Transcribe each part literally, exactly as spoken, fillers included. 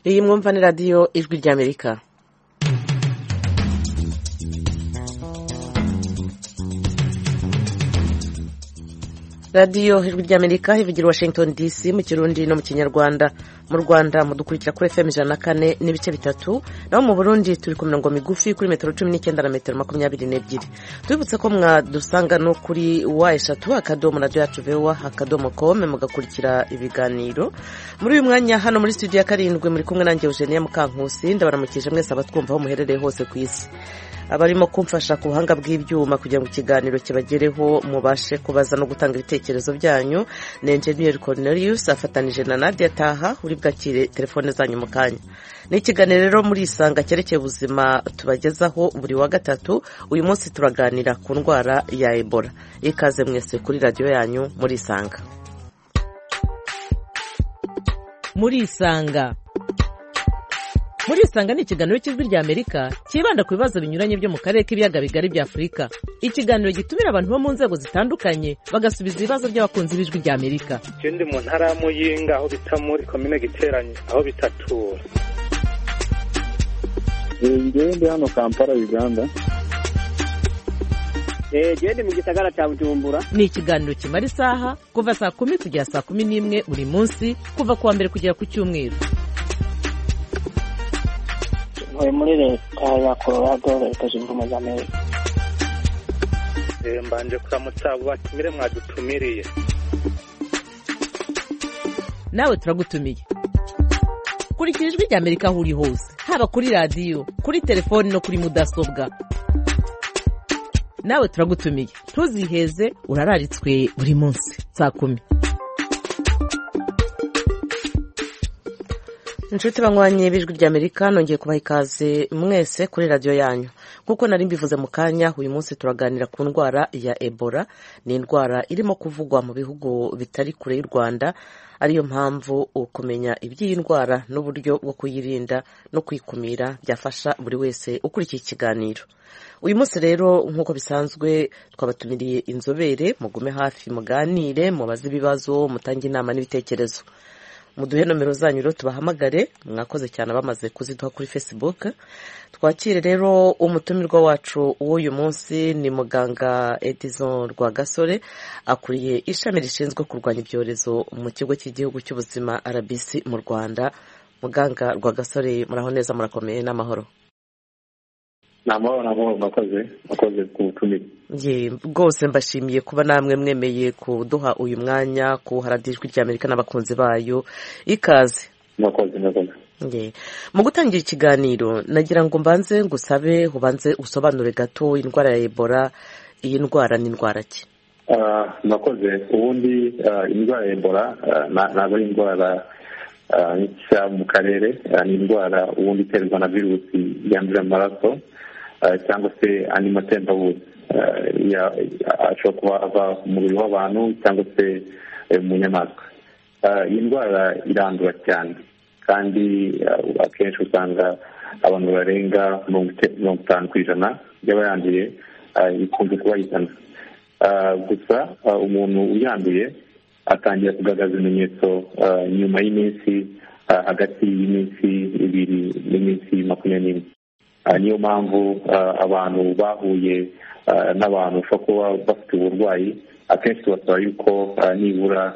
iyi mwumva ni radiyo ijwi ry'Amerika. radiyo ijwi ry'Amerika ivugira Washington D C mu Kirundi no mu Kinyarwanda. Mu Rwanda mudukurikira kuri F M ijana na kane n'ibice bitatu, naho mu Burundi turi ku mirongo migufi kuri metero cumi n'icyenda na metero makumyabiri n'ebyiri. Twibutse ko mwadusanga no kuri wa eshatu akadomo radio yacu vewa akadomo com mugakurikira ibiganiro. Muri uyu mwanya hano muri studio ya karindwi muri kumwe nanjye Eugenia Mukankusi, ndabaramukije mwese abatwumva aho muherereye hose ku isi. Abarimo kumfasha ku buhanga bw'ibyuma kugira ngo ikiganiro kibagereho mubashe kubaza no gutanga ibitekerezo byanyu ni Engineer Cornelius afatanije na Nadia Taha uri bwakire telefone zanyu mu kanya. Ni ikiganiro rero muri isanga cyerekeye ubuzima tubagezaho buri wa gatatu. Uyu munsi turaganira ku ndwara ya Ebola. Ikaze mwese kuri radio yanyu muri isanga. Muri isanga Muri isanga ni ikiganiro cy'ijwi ry'Amerika kibanda ku bibazo binyuranye byo mu karere k'ibiyaga bigari bya Afurika. Ikiganiro gitumira abantu bo mu nzego zitandukanye bagasubiza ibibazo by'abakunzi b'ijwi ry'Amerika. Ikindi mu ntara ya Muyinga aho bita muri commune Giteranye aho bitatura. Ngiye ndi hano Kampala Uganda. Eh gende mu gisagara cya Bujumbura. Ni ikiganiro kimara isaha kuva saa kumi kugera saa kumi n'imwe buri munsi kuva kuwa mbere kugera ku cyumweru. Muri leta ya Colorado leta zunze ubumwe za Amerika. Eh mbanje kuramutsa batumire mwadutumiriye. Nawe turagutumiye. Kurikira ijwi ry'Amerika aho uri hose, haba kuri radio, kuri telefone no kuri mudasobwa. Nawe turagutumiye. Ntuziheze urararitswe buri munsi saa kumi. Inshuti banywanye b'ijwi ry'Amerika nongeye kubaha ikaze mwese kuri radio yanyu. Nkuko nari mbivuze mu kanya, uyu munsi turaganira ku ndwara ya Ebola. Ni indwara irimo kuvugwa mu bihugu bitari kure y'u Rwanda, ariyo mpamvu ukumenya iby'iyi ndwara n'uburyo bwo kuyirinda no kwikumira byafasha buri wese ukurikiye ikiganiro. Uyu munsi rero nkuko bisanzwe twabatumiriye inzobere, mugume hafi muganire, mubaze ibibazo, mutange inama n'ibitekerezo. Muduhe nomero zanyu rero tubahamagare, mwakoze cyane bamaze kuziduha kuri Facebook. Twakire rero umutumirwa wacu w'uyu munsi ni muganga Edison Rwagasore, akuriye ishami rishinzwe kurwanya ibyorezo mu kigo cy'igihugu cy'ubuzima R B C mu Rwanda. Muganga Rwagasore muraho neza, murakomeye n'amahoro? Namahoro nabo makoze makoze kutumira. Ye rwose mbashimiye kuba namwe mwemeye kuduha uyu mwanya ku haradijwi ry'Amerika n'abakunzi bayo. Ikaze. Makoze makoze. Ye mu gutangira ikiganiro nagira ngo mbanze ngusabe ubanze usobanure gato indwara ya Ebola. Iyi ndwara ni indwara ki? Ah makoze ubundi indwara ya Ebola ntabwo ari indwara nshya mu karere, ni indwara ubundi iterwa na virusi yandurira amaraso cyangwa se andi matembabuzi ashobora kuba ava mu mubiri w'abantu cyangwa se mu nyamaswa. Iyi ndwara irandura cyane kandi akenshi usanga abantu barenga mirongo itanu ku ijana y'abayanduye ikunze kubahitana. Gusa umuntu uyanduye atangira kugaragaza ibimenyetso nyuma y'iminsi hagati y'iminsi ibiri n'iminsi makumyabiri n'imwe. Niyo mpamvu abantu bahuye n'abantu bashobora kuba bafite uburwayi akenshi tubasaba yuko nibura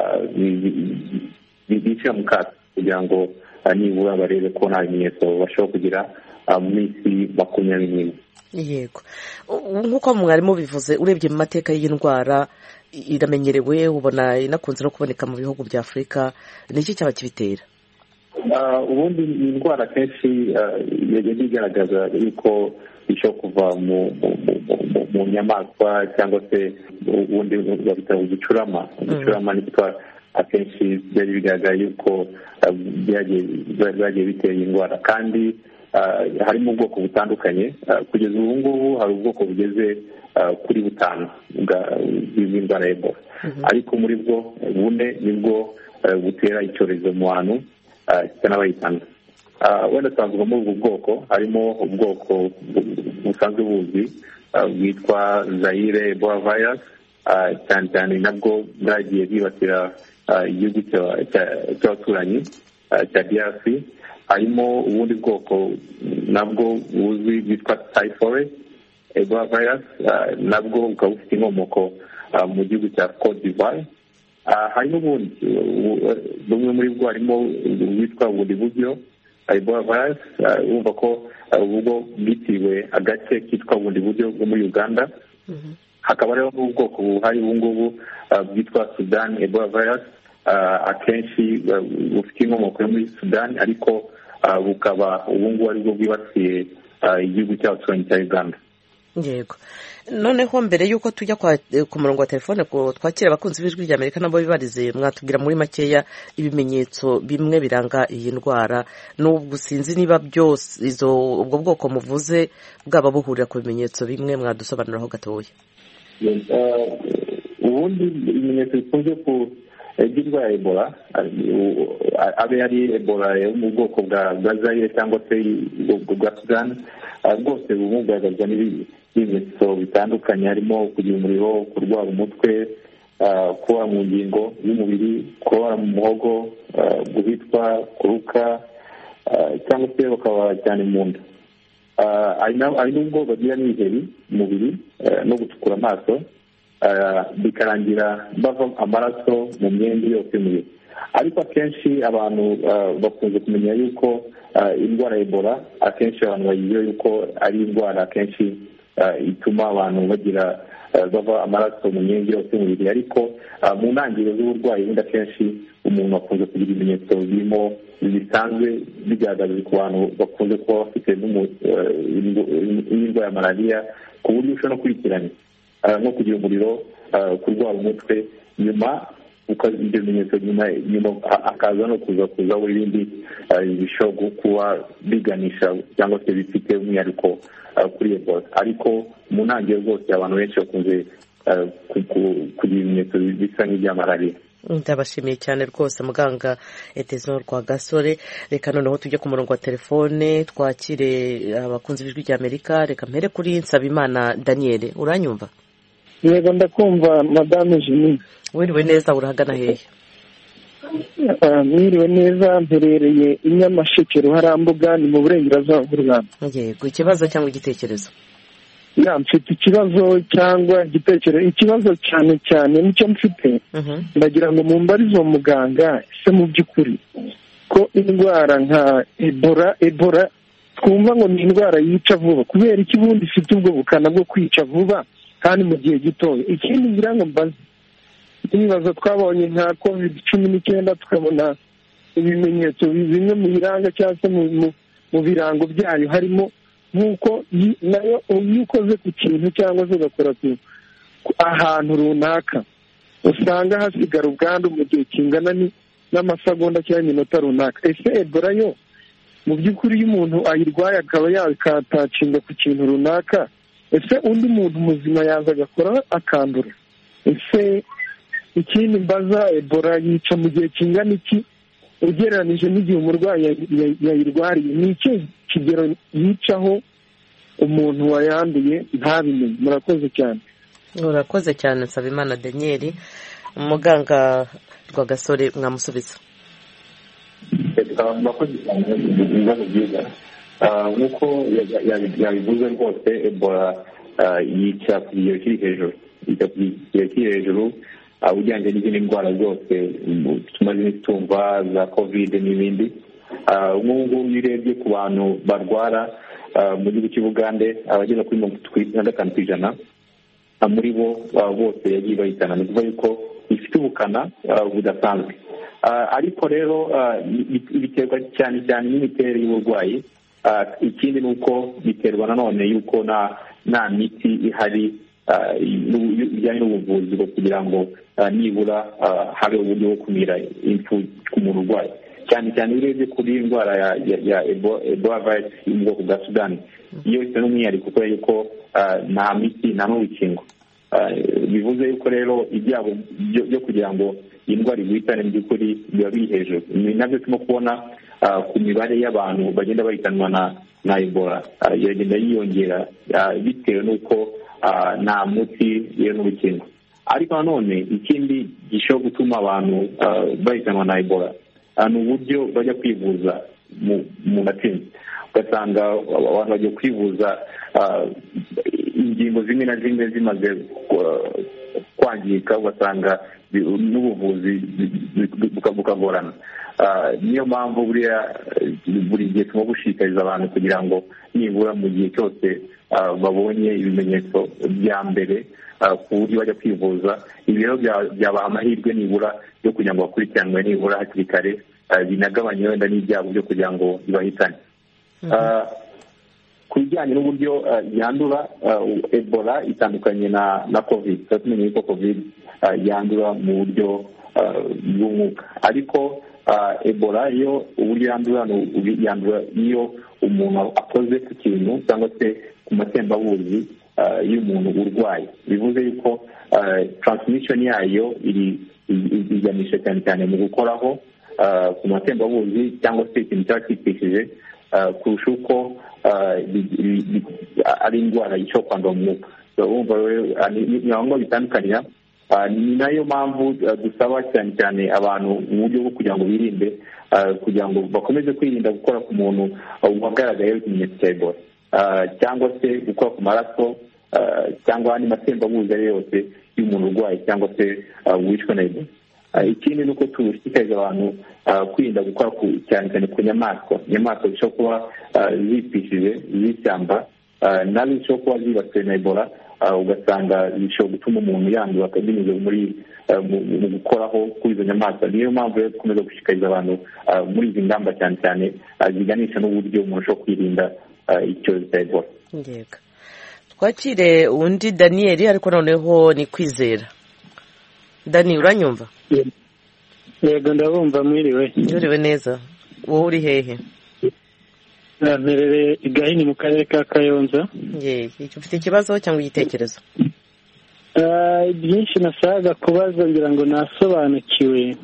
bicara mu kato kugira ngo nibura barebe ko nta bimenyetso bashobora kugira mu minsi makumyabiri n'imwe. Yego, nk'uko mwarimu bivuze, urebye mu mateka y'iyi ndwara iramenyerewe, ubona inakunze no kuboneka mu bihugu bya Afurika. Ni iki cyaba kibitera? Ubundi ni indwara kenshi yagiye igaragaza yuko ishobora kuva mu nyamaswa cyangwa se ubundi babita igicurama. Igicurama ni cyo akenshi byari bigaragara yuko byagiye bitera iyi ndwara, kandi harimo ubwoko butandukanye. Kugeza ubu ngubu hari ubwoko bugeze kuri butanu bw'indwara ya Ebola, ariko muri bwo bune nibwo butera icyorezo mu bantu cyanabayitana. Wenda twavuga muri ubwo bwoko harimo ubwoko busanzwe buzwi bwitwa Zaire Ebola virus, cyane cyane nabwo bwagiye bwibasira igihugu cy'abaturanyi cya D R C, harimo ubundi bwoko nabwo buzwi bwitwa typhoid Ebola virus, nabwo bukaba bufite inkomoko mu gihugu cya Cote d'Ivoire. Hari n'ubundi bumwe muri bwo harimo bwitwa bundi buryo Ebola virus, wumva ko ubwo bwitiriwe agace kitwa bundi buryo bwo muri Uganda. Hakaba rero n'ubwoko buhari ubu ngubu bwitwa Sudan Ebola virus, akenshi bufite inkomoko yo muri Sudan, ariko bukaba ubu ngubu aribwo bwibasiye igihugu cy'abaturanyi cya Uganda. Yego, noneho mbere y'uko tujya ku murongo wa telefone twakira abakunzi b'ijwi rya Amerika nabo bibarize, mwatubwira muri makeya ibimenyetso bimwe biranga iyi ndwara, n'ubwo sinzi niba byose izo ubwo bwoko muvuze bwaba buhurira ku bimenyetso bimwe, mwadusobanuriraho gatoya. Ubundi ibimenyetso bikunze ku by'indwara ya Ebola abe ari Ebola yo mu bwoko bwa Zaire cyangwa se bwa Sudan, rwose bumugaragazwa n'ibimenyetso bitandukanye, harimo kugira umuriro, kurwara umutwe, kuba mu ngingo y'umubiri, kuba mu muhogo, guhitwa, kuruka, cyangwa se bakaba cyane mu nda. Hari n'ubwo bagira n'ibiheri mu mubiri no gutukura amaso, bikarangira bava amaraso mu myenda yose y'umubiri. Ariko akenshi abantu bakunze kumenya yuko indwara ya Ebola akenshi abantu bayizi yuko ari indwara akenshi ituma abantu bagira bava amaraso mu myenda yose y'umubiri, ariko mu ntangiriro z'uburwayi bundi akenshi umuntu akunze kugira ibimenyetso birimo bisanzwe bigaragaza ku bantu bakunze kuba bafite n'indwara ya malariya, ku buryo ushobora no kwikiranya nko kugira umuriro, kurwara umutwe, nyuma ibyo bimenyetso nyuma akaza no kuza kuzaho ibindi bishobora kuba biganisha cyangwa se bifite umwihariko kuri Ebola. Ariko mu ntangiriro zose abantu benshi bakunze kugira ibimenyetso bisa nk'ibya malariya. Ndabashimiye cyane rwose muganga Etezo Rwagasore. Reka noneho tujye ku murongo wa telefone twakire abakunzi b'ijwi rya Amerika. Reka mpere kuri Nsabimana Daniel, uranyumva? Yego ndakumva Madame Jimmy. Wiriwe neza, urahagana hehe? Mwiriwe neza, mperereye i Nyamasheke Ruharambuga, ni mu burengerazuba bw'u Rwanda. Yego, ikibazo cyangwa igitekerezo? Ya, mfite ikibazo cyangwa igitekerezo. Ikibazo cyane cyane nicyo mfite, ndagira ngo mumbarize uwo muganga, ese mu by'ukuri ko indwara nka Ebola Ebola twumva ngo ni indwara yica vuba, kubera iki bundi ifite ubwo bukana bwo kwica vuba kandi mu gihe gitoya? Ikindi ngira ngo mbaze, ibibazo twabonye nka covid cumi n'icyenda tukabona ibimenyetso bimwe mu biranga cyangwa se mu birango byayo harimo nk'uko nayo iyo ukoze ku kintu cyangwa se ugakora ahantu runaka usanga hasigara ubwandu mu gihe kingana n'amasegonda cyangwa iminota runaka. Ese Ebola yo mu by'ukuri iyo umuntu ayirwaye akaba yakatacinga ku kintu runaka, ese undi muntu muzima yaza agakora akandura? Ese ikindi mbaza, Ebola yica mu gihe kingana iki ugereranije n'igihe umurwayi yayirwariye? Ni iki kigero yicaho umuntu wayanduye ntabimenye? Murakoze cyane. Murakoze cyane Nsabimana Daniel. Umuganga Rwagasore mwamusubiza. Murakoze cyane, ibibazo byiza. Nk'uko yabivuze rwose, Ebola yica ku kigero kiri hejuru, yica ku kigero kiri hejuru ujyanye n'izindi ndwara zose tumaze tumva za covid n'ibindi. Nk'ubu iyo urebye ku bantu barwara mu gihugu cy'Ubugande abagera kuri mirongo itatu na gatanu ku ijana muri bo bose yagiye bahitana, ni ukuvuga yuko ifite ubukana budasanzwe. Ariko rero biterwa cyane cyane n'imiterere y'uburwayi. Ikindi ni uko biterwa nanone yuko nta miti ihari bijyanye n'ubuvuzi bwo kugira ngo nibura habe uburyo bwo kumira impfu ku muntu urwaye, cyane cyane urebye kuri indwara ya Ebola virus yo mu bwoko bwa Sudani. Iyo ifite n'umwihariko kubera yuko nta miti nta n'urukingo, bivuze yuko rero ibyago byo kugira ngo iyi ndwara iguhitane mu by'ukuri biba biri hejuru. Ni nabyo turimo kubona ku mibare y'abantu bagenda bahitanwa na Ebola iragenda yiyongera bitewe n'uko nta muti yewe n'urukingo. Ariko nanone ikindi gishobora gutuma abantu bahitanwa na Ebola ni uburyo bajya kwivuza umuntu atsinze, ugasanga abantu bagiye kwivuza ingingo zimwe na zimwe zimaze kwangirika, ugasanga n'ubuvuzi bukagorana. Niyo mpamvu buriya buri gihe turimo gushishikariza abantu kugira ngo nibura mu gihe cyose babonye ibimenyetso bya mbere ku buryo bajya kwivuza, ibi rero byabaha amahirwe nibura yo kugira ngo bakurikiranwe nibura hakiri kare, binagabanye wenda n'ibyago byo kugira ngo bibahitane. Ku bijyanye n'uburyo yandura, Ebola itandukanye na na covid. Tumenye ko covid yandura mu buryo bw'umwuka, ariko Ebola yo uburyo yandura yandura iyo umuntu akoze ku kintu cyangwa se ku matembabuzi y'umuntu urwaye. Bivuze yuko transmission yayo iri iganisha cyane cyane mu gukoraho ku matembabuzi cyangwa se ikintu cyaba cyitishije kurusha uko ari indwara ishobora kwandura mu mwuka. Urumva ni aho bitandukanye. Ni nayo mpamvu dusaba cyane cyane abantu mu buryo bwo kugira ngo birinde, kugira ngo bakomeze kwirinda gukora ku muntu wagaragayeho ikimenyetso cya Ebola, cyangwa se gukora ku maraso cyangwa andi matembabuzi ari yose y'umuntu urwaye cyangwa se wishwe na Ebola. Ikindi ni uko dushishikariza abantu kwirinda gukora cyane cyane ku nyamaswa inyamaswa zishobora kuba zipishije z'ishyamba, nazo zishobora kuba zibasiwe na Ebola, ugasanga bishobora gutuma umuntu yandura binyuze muri mu gukoraho kuri izo nyamaswa. Niyo mpamvu rero dukomeza gushishikariza abantu muri izi ngamba cyane cyane ziganisha n'uburyo umuntu ashobora kwirinda icyorezo cya Ebola. Twakire undi Daniel, ariko noneho ni Kwizera. Dani, uranyumva? Yego ndabumva. Mwiriwe. Mwiriwe neza. Wowe uri hehe? Mperere i Gahini mu karere ka Kayonza. Yee, ufite ikibazo cyangwa igitekerezo? Byinshi nashaka kubaza ngira ngo nasobanukiwe.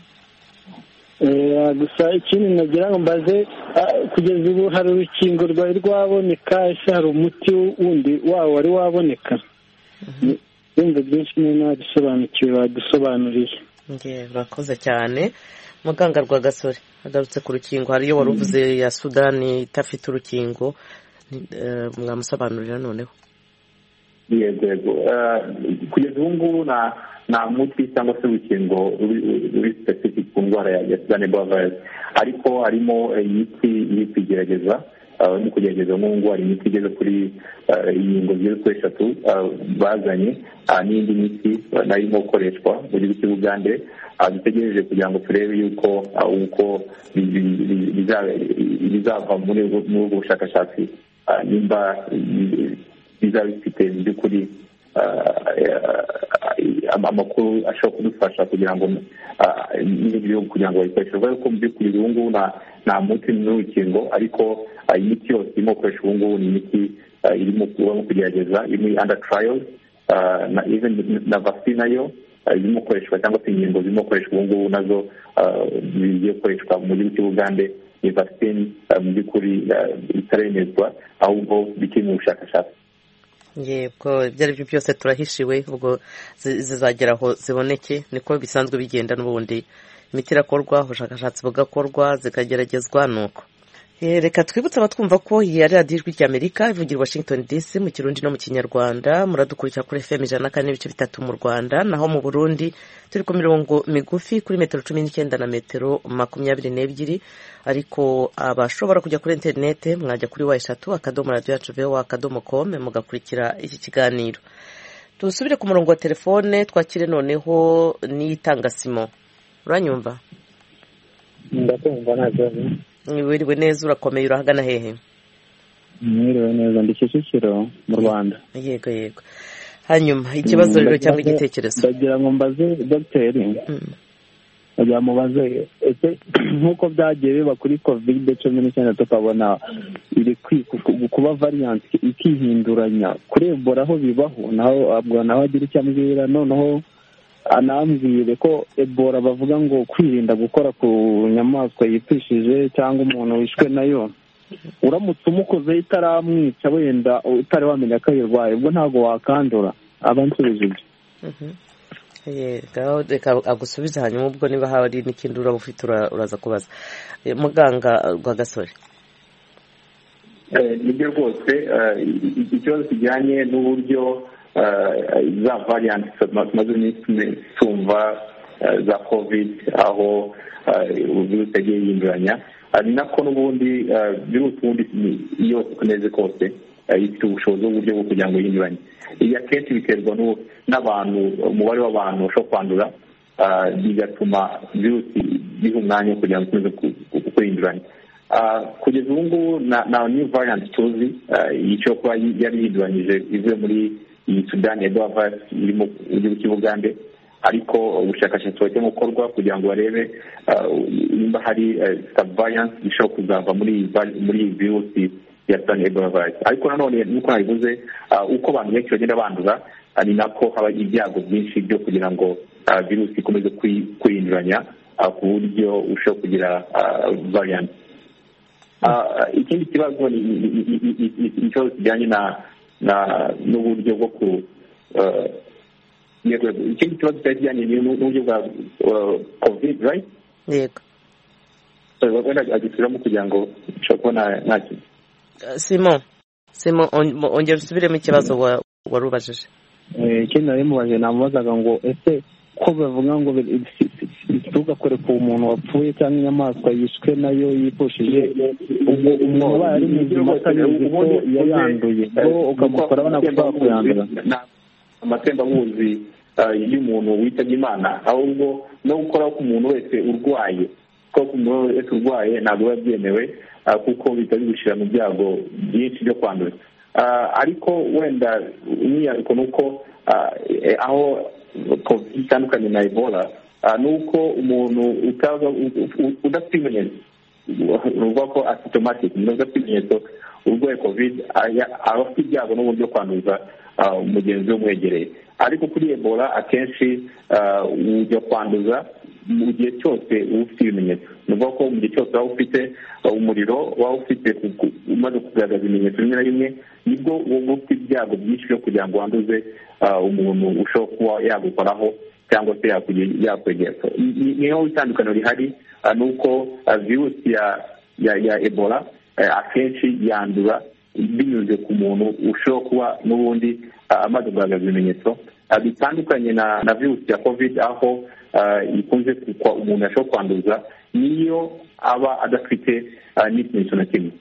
Gusa ikindi nagira ngo mbaze, kugeza ubu hari urukingo rwari rwaboneka, ese hari umuti wundi wawo wari waboneka? Ibindi byinshi nabisobanukiwe badusobanuriye. Nge urakoze cyane. Muganga Rwagasore agarutse ku rukingo, hariyo wari uvuze ya Sudani itafite urukingo, mwamusobanurira noneho. Yego yego, kugeza ubu ngubu nta muti cyangwa se urukingo ruri specific ku ndwara ya Sudani Ebola virus, ariko harimo imiti iri kugerageza no kugerageza n'ubu ngubu hari imiti igeze kuri inkingo zigeze kuri eshatu bazanye, n'indi miti nayo irimo gukoreshwa mu gihugu cy'u Bugande. Dutegereje kugira ngo turebe yuko uko bizava muri ubwo bushakashatsi, nimba bizaba bifite mu by'ukuri amakuru ashobora kudufasha kugira ngo n'ibindi bihugu kugira ngo bayikoreshe. Kuko mu by'ukuri ubu ngubu nta muti n'urukingo, ariko imiti yose irimo gukoresha ubu ngubu ni imiti irimo kugerageza, iri under trial, na vaccine nayo irimo gukoreshwa cyangwa se inkingo zirimo gukoreshwa ubu ngubu nazo zigiye gukoreshwa mu gihugu cy'u Bugande. Ni vaccine mu by'ukuri itaremezwa, ahubwo bikiri mu bushakashatsi. Yego, ibyo ari byo byose turahishiwe, ubwo zizagera aho ziboneke. Niko bisanzwe bigenda n'ubundi, imiti irakorwa, ubushakashatsi bugakorwa, zikageragezwa. Nuko reka twibutse abatwumva ko iyi ari radiyo ijwi ry'Amerika ivugira Washington D C mu Kirundi no mu Kinyarwanda. Muradukurikira kuri F M ijana na kane n'ibice bitatu mu Rwanda, naho mu Burundi turi ku mirongo migufi kuri metero cumi n'icyenda na metero makumyabiri n'ebyiri. Ariko abashobora kujya kuri interinete mwajya kuri wa eshatu akadomo radiyo yacu voa akadomo com mugakurikira iki kiganiro. Tusubire ku murongo wa telefone, twakire noneho n'itanga Simo. Uranyumva? Ndakumva neza. Wiriwe neza, urakomeye, urahagana hehe? Mwiriwe neza, ndi Kicukiro mu Rwanda. Yego yego. Hanyuma ikibazo rero cyangwa igitekerezo? Ndagira ngo mbaze dogiteri. Ndagira mubaze, ese nk'uko byagiye biba kuri covid cumi n'icyenda tukabona iri kuba variant ikihinduranya, kuri Ebola aho bibaho naho abwo naho agira icyo ambwira. Noneho anambwire ko Ebola bavuga ngo kwirinda gukora ku nyamaswa yipishije cyangwa umuntu wishwe nayo, uramutse umukoze itaramwica wenda utari wamenya ko ayirwaye, ubwo ntabwo wakandura. Abansubije ibyo. reka agusubize hanyuma ubwo niba hari n'ikindi uraba ufite uraza kubaza. Muganga Rwagasore. nibyo rwose ikibazo kijyanye n'uburyo za variant tumaze iminsi tumva za covid aho virusi yagiye yihinduranya, ni nako n'ubundi virusi ubundi yose uko neze kose ifite ubushobozi bw'uburyo bwo kugira ngo yihinduranye. ibi akenshi biterwa n'abantu, umubare w'abantu bashobora kwandura, bigatuma virusi biha umwanya wo kugira ngo ikomeze kwihinduranya. kugeza ubu ngubu na new variant tuzi icyo kuba yari yihinduranyije ivuye muri iyi sudani ya ebola iri mu gihugu cy'ubugande, ariko ubushakashatsi burimo gukorwa kugira ngo barebe nimba hari subvariant ishobora kuzava muri muri virusi ya sudani ebola virus. ariko nanone nk'uko nabivuze, uko abantu benshi bagenda bandura ni nako haba ibyago byinshi byo kugira ngo virusi ikomeze kwihinduranya ku buryo ushobora kugira variant. ikindi kibazo ni ikibazo kijyanye na n'uburyo bwo ku ikindi kibazo kijyanye n'uburyo bwa covid, right? Yego. wenda agisubiramo kugira ngo ushobora kubona nta kintu. Simon Simon ongera usubiremo ikibazo wari ubajije. ikindi nari mubaje namubazaga ngo ese ko bavuga ngo ntugakore ku muntu wapfuye cyangwa inyamaswa yishwe nayo yipushije, ubwo umuntu aba ari muzima atabizi ko yayanduye ngo ukamukora abona ko bakuyandura. amatembabuzi y'umuntu witabye Imana, ahubwo no gukora ku muntu wese urwaye, ko ku muntu wese urwaye ntabwo biba byemewe kuko bihita bigushyira mu byago byinshi byo kwandura. ariko wenda umwihariko ni uko aho covid itandukanye na ebola ni uko umuntu udafite ibimenyetso, uvuga ko asymptomatic, umuntu udafite ibimenyetso urwaye covid aba afite ibyago n'uburyo kwanduza umugenzi we umwegereye. ariko kuri ebola akenshi ujya kwanduza mu gihe cyose uba ufite ibimenyetso. ni ukuvuga ko mu gihe cyose waba ufite umuriro, waba ufite umaze kugaragaza ibimenyetso bimwe na bimwe, nibwo uba ufite ibyago byinshi byo kugira ngo wanduze umuntu ushobora kuba yagukoraho cyangwa se yakwegera. niho itandukaniro rihari, ni uko virusi ya ebola akenshi yandura binyuze ku muntu ushobora kuba n'ubundi amaze kugaragaza ibimenyetso, bitandukanye na virusi ya covid aho ikunze kuko umuntu ashobora kwanduza niyo aba adafite n'ikimenyetso na kimwe.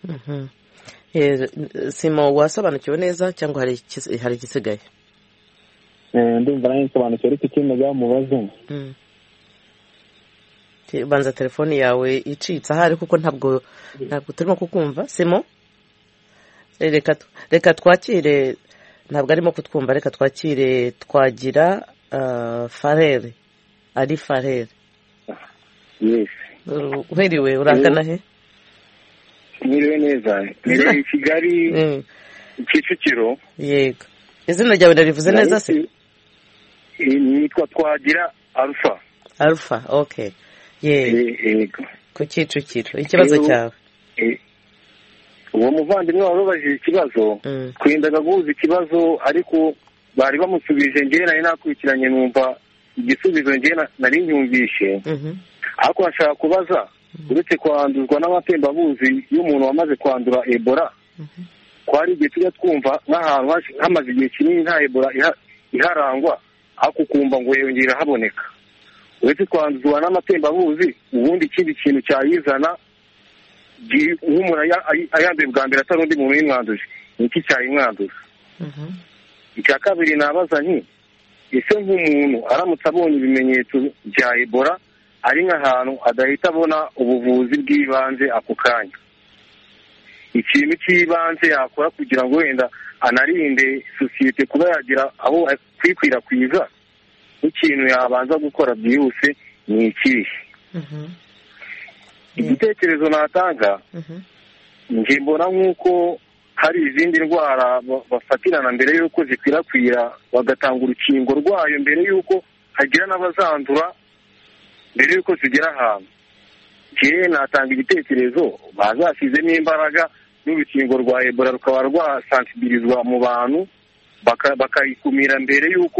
Simo, wasobanukiwe neza cyangwa hari igisigaye? ndumva nayo nsobanukiwe, ariko ikindi byamubaze banza telefone yawe icitse ahari kuko ntabwo ntabwo turimo kukumva. Simo, reka reka twakire, ntabwo arimo kutwumva, reka twakire Twagira Farere. ari Farere. Yes. Uheriwe urangana he? Mwiriwe neza. Mwiriwe i Kigali Kicukiro. Yego. Izina ryawe ndarivuze neza se? Nitwa Twagira Alpha. Alpha, okay. Yego. Ku Kicukiro. Ikibazo cyawe? Uwo muvandimwe warubajije ikibazo, kwendaga guhuza ikibazo ariko bari bamusubije, njye nari nakurikiranye numva igisubizo njye nari nyumvishe. ariko bashaka kubaza, uretse kwanduzwa n'amatembabuzi y'umuntu wamaze kwandura ebola, ko hari igihe tujya twumva nk'ahantu hamaze igihe kinini nta ebola iharangwa, ariko ukumva ngo yongera haboneka. uretse kwanduzwa n'amatembabuzi, ubundi ikindi kintu cyayizana nk'umuntu ayambaye bwa mbere atari undi muntu uyimwanduje, ni iki cyayimwanduza? icya kabiri nabaza nti, ese nk'umuntu aramutse abonye ibimenyetso bya ebola ari nk'ahantu adahita abona ubuvuzi bw'ibanze ako kanya, ikintu cy'ibanze yakora kugira ngo wenda anarinde sosiyete kuba yagira aho kwikwirakwiza, n'ikintu yabanza gukora byihuse ni ikihe? igitekerezo natanga, njye mbona nk'uko hari izindi ndwara bafatirana mbere y'uko zikwirakwira, bagatanga urukingo rwayo mbere y'uko hagira n'abazandura, mbere y'uko zigera ahantu. njye natanga igitekerezo bazashyizemo imbaraga n'urukingo rwa ebola rukaba rwasansibirizwa mu bantu, bakayikumira mbere y'uko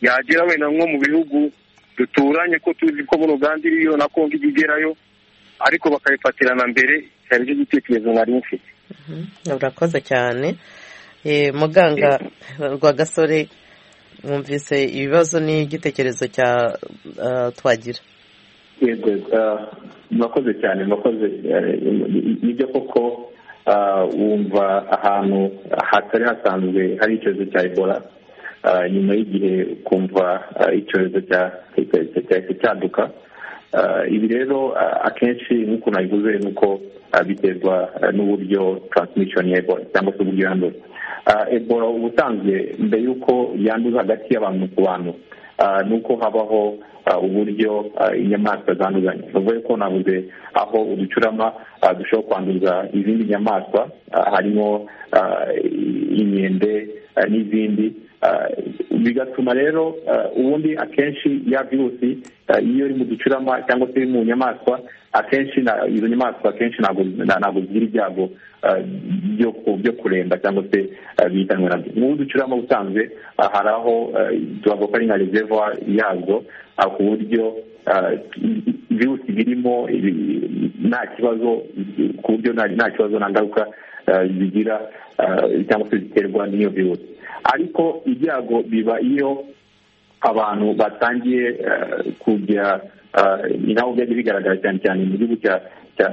yagera wenda nko mu bihugu duturanye ko tuzi ko muri Uganda iriyo na Kongo igerayo ariko bakayifatirana mbere. Cyari cyo gitekerezo nari mfite. Urakoze cyane muganga Rwagasore, mwumvise ibibazo n'igitekerezo cya Twagira. Yego, murakoze cyane, murakoze. Nibyo koko wumva ahantu hatari hasanzwe hari icyorezo cya Ebola, nyuma y'igihe kumva icyorezo cyahise cyaduka. Ibi rero akenshi nk'uko nabivuze ni uko biterwa n'uburyo transmission ya Ebola cyangwa se uburyo yandura. Ebola ubusanzwe mbere y'uko yanduza hagati y'abantu ku bantu ni uko habaho uburyo inyamaswa zanduzanya. Bivuze ko navuze aho uducurama dushobora kwanduza izindi nyamaswa, harimo inkende n'izindi, bigatuma rero ubundi akenshi ya virusi iyo iri mu ducurama cyangwa se mu nyamaswa, akenshi izo nyamaswa akenshi ntabwo zigira ibyago byo kuremba cyangwa se bihitanwe nabyo. Nk'ubu ducurama ubusanzwe hari aho tuvuga ko ari nka reservoir yazo, ku buryo virusi birimo nta kibazo, ku buryo nta kibazo nta ngaruka zigira cyangwa se ziterwa n'iyo virusi. Ariko ibyago biba iyo abantu batangiye kujya, ni naho byajya bigaragara cyane cyane mu gihugu cya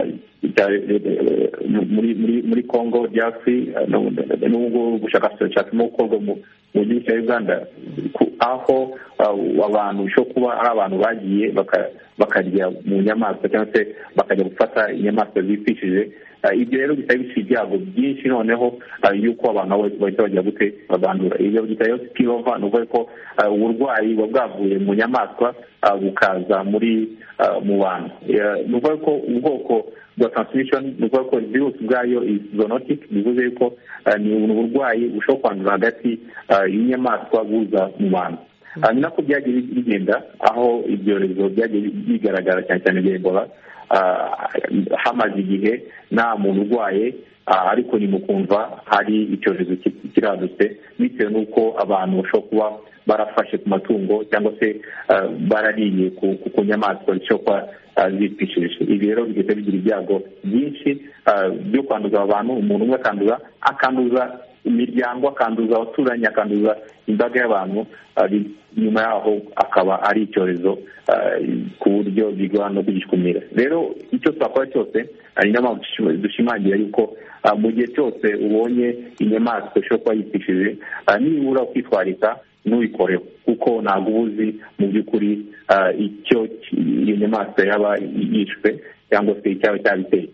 muri Congo D R C, n'ubwo ubushakashatsi burimo gukorwa mu gihugu cya Uganda, aho abantu bishobora kuba ari abantu bagiye bakarya mu nyamaswa cyangwa se bakajya gufata inyamaswa zipfishije. Ibyo rero bitari bifite ibyago byinshi noneho yuko abantu bahita bagira gute babandura. Ibyo bitari spillover, ni ukuvuga ko uburwayi buba bwavuye mu nyamaswa bukaza muri mu bantu. Ni ukuvuga ko ubwoko bwa transmission, ni ukuvuga ko virusi ubwayo is zoonotic, bivuze yuko ni uburwayi bushobora kwandura hagati y'inyamaswa buza mu bantu. Ni nako byagiye bigenda, aho ibyorezo byagiye bigaragara cyane cyane bya Ebola, hamaze igihe nta muntu urwaye, ariko ni mu kumva hari icyorezo kiradutse bitewe n'uko abantu bashobora kuba barafashe ku matungo cyangwa se barariye ku nyamaswa zishobora kuba zipfishije. Ibi rero bigenda bigira ibyago byinshi byo kwanduza abantu. Umuntu umwe akanduza akanduza imiryango, akanduza abaturanyi, akanduza imbaga y'abantu, nyuma yaho akaba ari icyorezo ku buryo bigorana no kugikumira. Rero icyo twakora cyose, ari n'ampamvu dushimangira yuko mu gihe cyose ubonye inyamaswa ishobora kuba yipfishije, nibura ukitwarika ntuyikoreho, kuko ntabwo uba uzi mu by'ukuri icyo iyo nyamaswa yaba yishwe cyangwa se icyaba cyabiteye.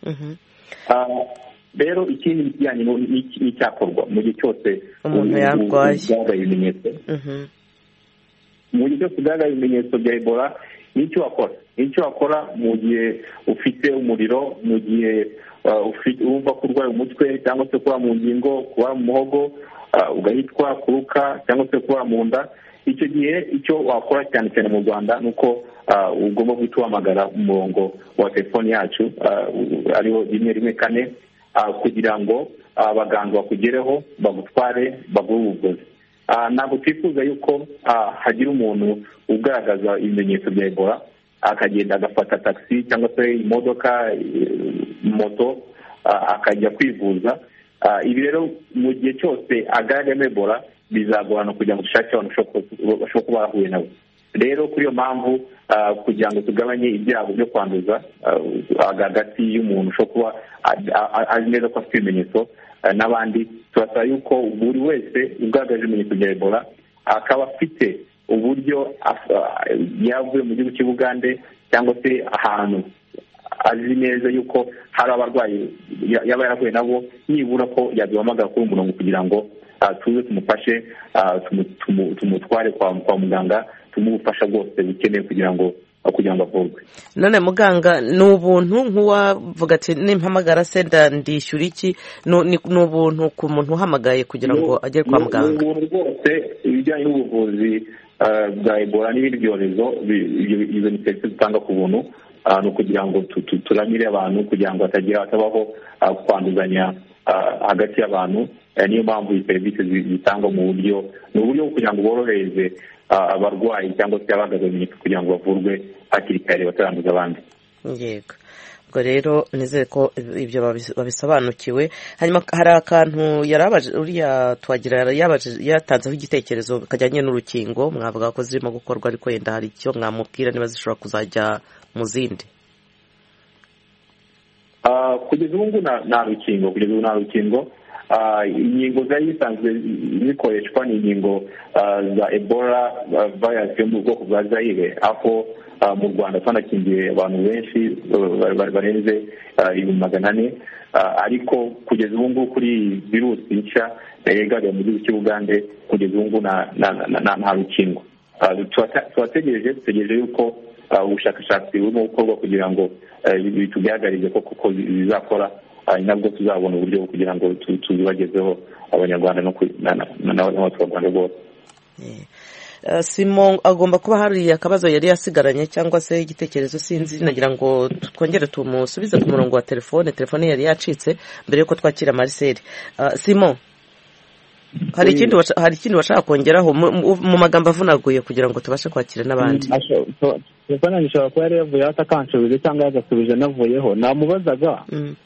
Rero ikindi kijyanye n'icyakorwa mu gihe cyose umuntu yarwaye ibimenyetso, mu gihe cyose ugaragaye ibimenyetso bya Ebola, n'icyo wakora n'icyo wakora mu gihe ufite umuriro, mu gihe wumva ko urwaye umutwe cyangwa se kuba mu ngingo, kuba mu muhogo, ugahitwa, kuruka cyangwa se kuba mu nda. Icyo gihe icyo wakora cyane cyane mu Rwanda ni uko ugomba guhita uhamagara umurongo wa telefoni yacu ariwo rimwe rimwe kane, kugira ngo abaganga bakugereho bagutware baguhe ubuvuzi. Ntabwo twifuza yuko hagira umuntu ugaragaza ibimenyetso bya Ebola akagenda agafata taxi cyangwa se imodoka, moto, akajya kwivuza. Ibi rero mu gihe cyose agaragayemo Ebola bizagorana kugira ngo dushake abantu bashobora kuba bahuye nabo. Rero kuri iyo mpamvu, kugira ngo tugabanye ibyago byo kwanduza hagati y'umuntu ushobora kuba azi neza ko afite ibimenyetso n'abandi, turasaba yuko buri wese ugaragaje ibimenyetso bya Ebola akaba afite uburyo yavuye mu gihugu cy'u Bugande cyangwa se ahantu azi neza yuko hari abarwayi yaba yarahuye nabo, nibura ko yaduhamagara kuri umurongo kugira ngo tuze tumufashe, tumutware kwa muganga, tumufasha bwose bukeneye kugira ngo kugira ngo avurwe. None muganga, ni ubuntu nk'uwavuga ati nimpamagara se ndishyura iki? Ni ubuntu ku muntu uhamagaye kugira ngo agere kwa muganga? Ni ubuntu rwose. Ibijyanye n'ubuvuzi bwa Ebola n'ibindi byorezo, izo ni serivisi dutanga ku buntu, ni ukugira ngo turamire abantu kugira ngo hatagira hatabaho kwanduzanya hagati y'abantu. Niyo mpamvu iyi serivisi zitangwa mu buryo ni uburyo kugira ngo borohereze abarwayi cyangwa se abagaze ibimenyetso kugira ngo bavurwe hakiri kare bataranduza abandi. Yego, ubwo rero nizere ko ibyo babisobanukiwe. Hanyuma hari akantu yarabaje uriya Twagira yatanzeho igitekerezo kajyanye n'urukingo, mwavuga ko zirimo gukorwa ariko yenda hari icyo mwamubwira niba zishobora kuzajya mu zindi. Kugeza ubu ngubu nta rukingo kugeza ubu nta rukingo inkingo zari zisanzwe zikoreshwa ni inkingo za Ebola virus yo mu bwoko bwa Zaire, aho mu Rwanda twanakingiye abantu benshi barenze ibihumbi magana ane, ariko kugeza ubu ngubu kuri virusi nshya yegaragaye mu gihugu cy'Ubugande kugeza ubu ngubu nta rukingo. Turategereje dutegereje yuko ubushakashatsi burimo gukorwa kugira ngo bitugaragarize ko kuko bizakora, nabwo tuzabona uburyo bwo kugira ngo tuzibagezeho abanyarwanda n'abatwarwanda bose. Simon, agomba kuba hari akabazo yari yasigaranye cyangwa se igitekerezo sinzi, nagira ngo twongere tumusubize ku murongo wa telefone telefone yari yacitse mbere yuko twakira Marcel. Simon, hari ikindi hari ikindi washaka kongeraho mu magambo avunaguye kugira ngo tubashe kwakira n'abandi? Telefone nishobora kuba yari yavuye atakanshubije cyangwa yagasubije navuyeho. Namubazaga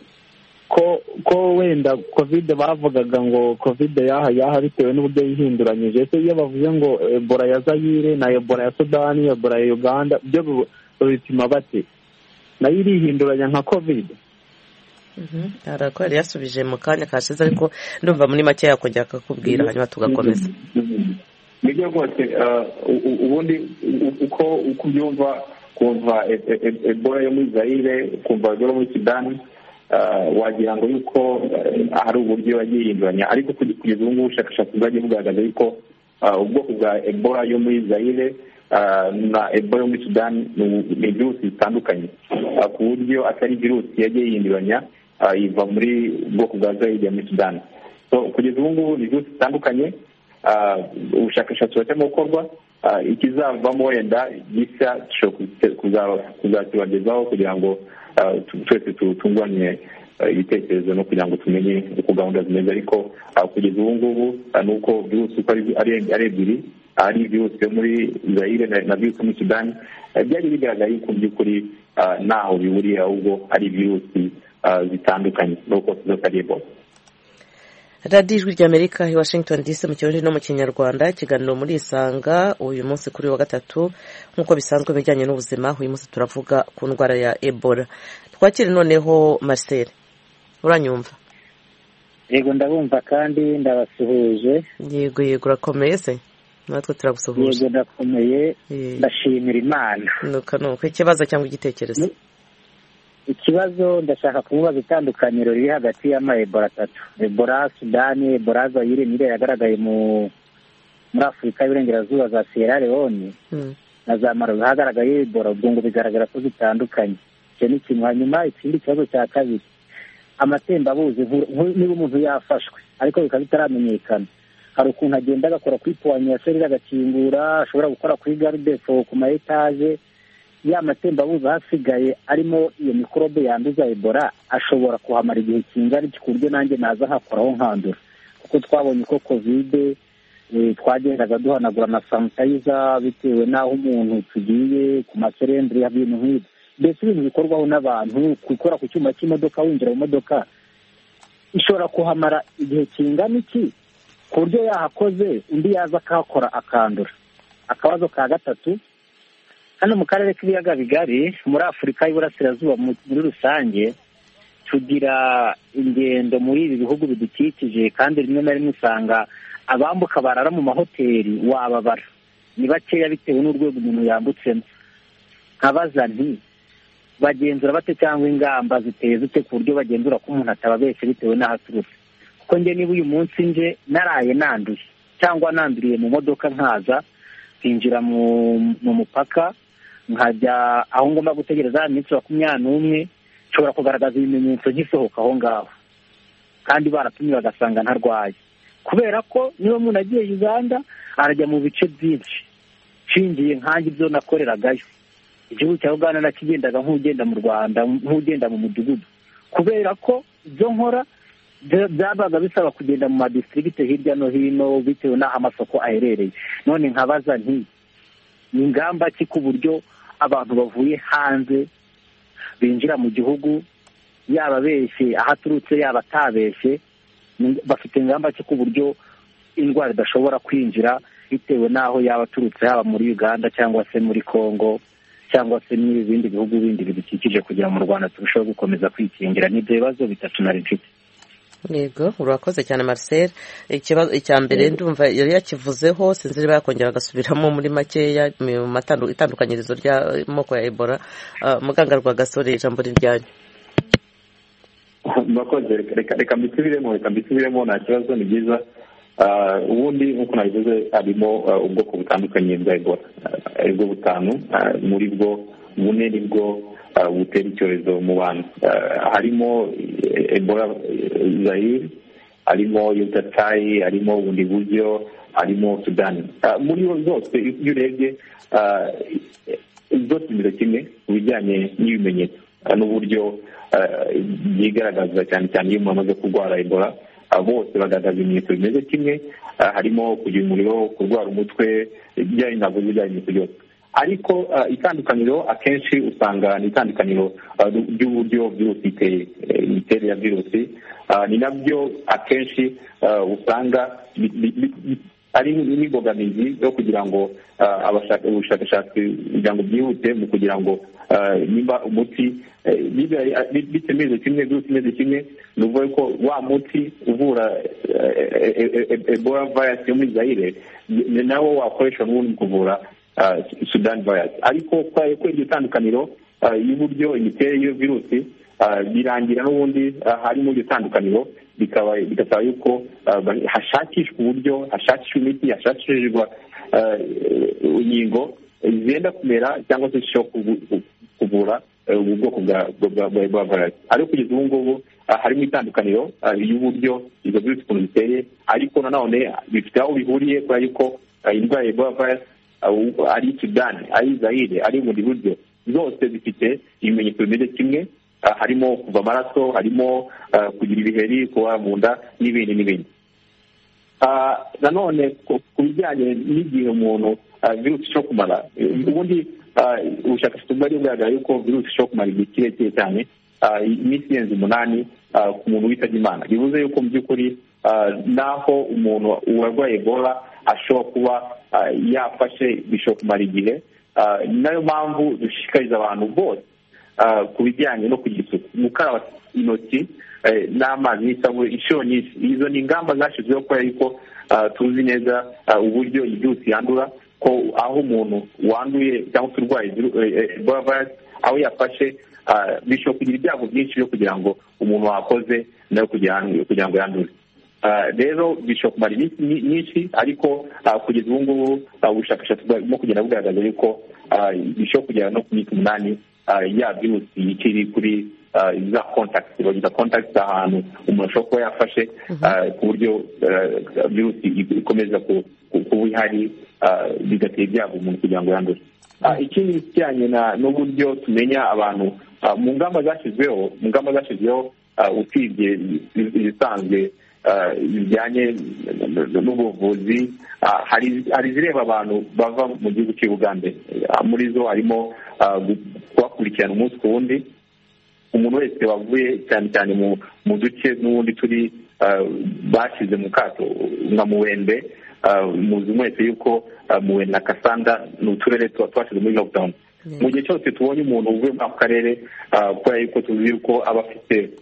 ko ko wenda covid bavugaga ngo covid yaha yaha bitewe n'uburyo yihinduranyije, se iyo bavuze ngo Ebola ya Zaire na Ebola ya Sudani, Ebola ya Uganda, byo bitima bate nayo irihinduranya nka covid? Mhm, arako yari yasubije mu kanya kashize, ariko ndumva muri make yakongera akakubwira hanyuma tugakomeza. Nibyo rwose, ubundi uko uko byumva kumva Ebola yo muri Zaire, kumva Ebola muri Sudani, wagira ngo yuko hari uburyo bagiye yihinduranya, ariko kugeza ubu ngubu ubushakashatsi bwagiye bugaragaza yuko ubwoko bwa Ebola yo muri Zaire na Ebola yo muri Sudani ni virusi zitandukanye, ku buryo atari virusi yagiye yihinduranya iva muri ubwoko bwa Zaire muri Sudani. Kugeza ubu ngubu ni virusi zitandukanye, ubushakashatsi burimo gukorwa, ikizavamo wenda gishya kuzakibagezaho kugira ngo twese tutunganye ibitekerezo no kugira ngo tumenye uko gahunda zimeze, ariko kugeza ubu ngubu ni uko virusi uko ari ebyiri, ari virusi yo muri Zaire na virusi yo muri Sudani, byari bigaragaye ko by'ukuri ntaho bihuriye, ahubwo ari virusi zitandukanye n'uko zose ari Ebola. radiyo ijwi ry'Amerika i Washington D C mu kirundi no mu kinyarwanda, ikiganiro muri Isanga uyu munsi kuri wa gatatu nk'uko bisanzwe bijyanye n'ubuzima. Uyu munsi turavuga ku ndwara ya Ebola. Twakire noneho Marcel, uranyumva? Yego ndabumva kandi ndabasuhuje. Yego yego, urakomeye se? Natwe turagusuhuje. Yego ndakomeye, ndashimira Imana. Nuko nuko, ikibazo cyangwa igitekerezo? Ikibazo ndashaka kumubaza itandukaniro riri hagati y'ama Ebola atatu, Ebola Sudani, Ebola Zaire niyo yagaragaye mu muri Afurika y'Iburengerazuba za Sierra Leone na za Malawi, hagaragaye Ebola, ubwo ngo bigaragara ko zitandukanye. Icyo ni kimwe. Hanyuma ikindi kibazo cya kabiri, amatembabuzi niba umuntu yafashwe ariko bikaba bitaramenyekana, hari ukuntu agenda agakora kuri puwanya ya serire agakingura, ashobora gukora kuri garde-fou ku ma etaje, ya matembabuzi hasigaye arimo iyo mikorobe yanduza Ebola ashobora kuhamara igihe kingana iki ku buryo nanjye naza hakoraho nkandura, kuko twabonye ko covid twagendaga duhanagura na sanitizer bitewe n'aho umuntu tugiye ku maserendri y'ibintu nk'ibyo. Mbese ibintu bikorwaho n'abantu, gukora ku cyuma cy'imodoka winjira mu modoka ishobora kuhamara igihe kingana iki ku buryo yahakoze undi yaza akahakora akandura. Akabazo ka gatatu, hano mu karere k'ibiyaga bigari muri Afurika y'Iburasirazuba muri rusange tugira ingendo muri ibi bihugu bidukikije, kandi rimwe na rimwe usanga abambuka barara mu mahoteli wababara ni bakeya bitewe n'urwego umuntu yambutsemo. Nkabaza nti bagenzura bate cyangwa ingamba ziteye zite ku buryo bagenzura ko umuntu atababeshye bitewe n'aho aturutse? Kuko njye niba uyu munsi nje naraye nanduye cyangwa nanduriye mu modoka nkaza kwinjira mu mupaka nkajya aho ngomba gutegereza iminsi makumyabiri n'umwe, nshobora kugaragaza ibimenyetso nk'isohoka aho ngaho kandi baratumye bagasanga ntarwaye, kubera ko niba umuntu agiye Uganda arajya mu bice byinshi nshingiye nkanjye ibyo nakoreragayo. Igihugu cya Uganda nakigendaga nk'ugenda mu Rwanda, nk'ugenda mu mudugudu, kubera ko ibyo nkora byabaga bisaba kugenda mu madistrikite hirya no hino bitewe n'aho amasoko aherereye. None nkabaza nti ni ingamba ki ku buryo abantu bavuye hanze binjira mu gihugu, yaba beshe aho aturutse yaba atabeshe, bafite ingamba ki ku buryo indwara idashobora kwinjira bitewe n'aho yaba aturutse, haba muri Uganda cyangwa se muri Congo cyangwa se n'ibindi bihugu bindi bidukikije, kugira mu Rwanda turusheho gukomeza kwikingira? N'ibyo bibazo bitatu nari mfite. Yego, urakoze cyane Marcel. Ikibazo icya mbere ndumva yari yakivuzeho, sinzi niba yakongera agasubiramo muri makeya mu matandu itandukanyirizo ry'amoko ya Ebola. Uh, muganga Rwagasore, ijambo ryanyu. Mbakoze, reka reka mbisubiremo reka mbisubiremo nta kibazo, ni byiza. Ubundi nk'uko nabivuze harimo ubwoko butandukanye bwa Ebola, aribwo butanu, muri bwo bune nibwo butera icyorezo mu bantu. Harimo Ebola Zaire, harimo Yutatai, harimo bundi buryo, harimo Sudani. Muri zose iyo urebye zose zimeze kimwe ku bijyanye n'ibimenyetso n'uburyo byigaragaza, cyane cyane iyo umuntu amaze kurwara Ebola. Bose bagaragaza ibimenyetso bimeze kimwe, harimo kugira umuriro, kurwara umutwe, ibijyanye ntabwo bijyanye byose. Ariko itandukaniro akenshi usanga ni itandukaniro ry'uburyo virusi iteye, imiterere ya virusi, ni nabyo akenshi usanga ari n'imbogamizi yo kugira ngo ubushakashatsi kugira ngo byihute mu kugira ngo nimba umuti bitemeze kimwe, virusi imeze kimwe, ni ukuvuga ko wa muti uvura Ebola virus yo muri Zaire nawo wakoresha n'ubundi mu kuvura Sudan virus. Ariko kwa iryo tandukaniro y'uburyo imiterere y'iyo virusi birangira n'ubundi harimo iryo tandukaniro, bikaba bigasaba yuko hashakishwa uburyo, hashakishwa imiti, hashakishwa inkingo zenda kumera cyangwa se zishobora kuvura ubu bwoko bwa Ebola virus. Ariko kugeza ubu ngubu harimo itandukaniro y'uburyo izo virusi ukuntu ziteye, ariko nanone bifite aho bihuriye kubera yuko indwara ya Ebola virus ari Sudani, ari Zaire, ari bundi buryo, zose zifite ibimenyetso bimeze kimwe, harimo kuva amaraso, harimo kugira ibiheri, kuba mu nda n'ibindi n'ibindi. Nanone ku bijyanye n'igihe umuntu virusi ishobora kumara, ubundi ubushakashatsi bwari bugaragara yuko virusi ishobora kumara igihe kirekire cyane, iminsi irenze umunani ku muntu witabye Imana. Bivuze yuko mu by'ukuri naho umuntu warwaye Ebola ashobora kuba yafashe, bishobora kumara igihe. Ni nayo mpamvu dushishikariza abantu bose ku bijyanye no kugira isuku, gukaraba intoki n'amazi n'isabune inshuro nyinshi. Izo ni ingamba zashyizweho kubera yuko tuzi neza uburyo iyi virusi yandura, ko aho umuntu wanduye cyangwa se urwaye Ebola virus aho yafashe bishobora kugira ibyago byinshi byo kugira ngo umuntu wakoze nawe kugira ngo yandure. Rero bishobora kumara iminsi myinshi, ariko kugeza ubu ngubu ubushakashatsi burimo kugenda bugaragaza yuko bishobora kugera no ku minsi umunani ya virusi ikiri kuri za contact, bagira contact ahantu umuntu ashobora kuba yafashe, ku buryo virusi ikomeza kuba ihari, bigatera ibyago umuntu kugira ngo yandure. Ikindi kijyanye n'uburyo tumenya abantu mu ngamba zashyizweho, mu ngamba zashyizweho usibye ibisanzwe bijyanye n'ubuvuzi, hari izireba abantu bava mu gihugu cy'u Bugande. Muri zo harimo kubakurikirana umunsi ku wundi, umuntu wese wavuye cyane cyane mu duce n'ubundi turi bashyize mu kato nka Muwende. Muzi mwese yuko Muwende na Kasanda ni uturere twashyize muri lockdown. Mu gihe cyose tubonye umuntu uvuye muri ako karere, kubera yuko tuzi yuko aba afite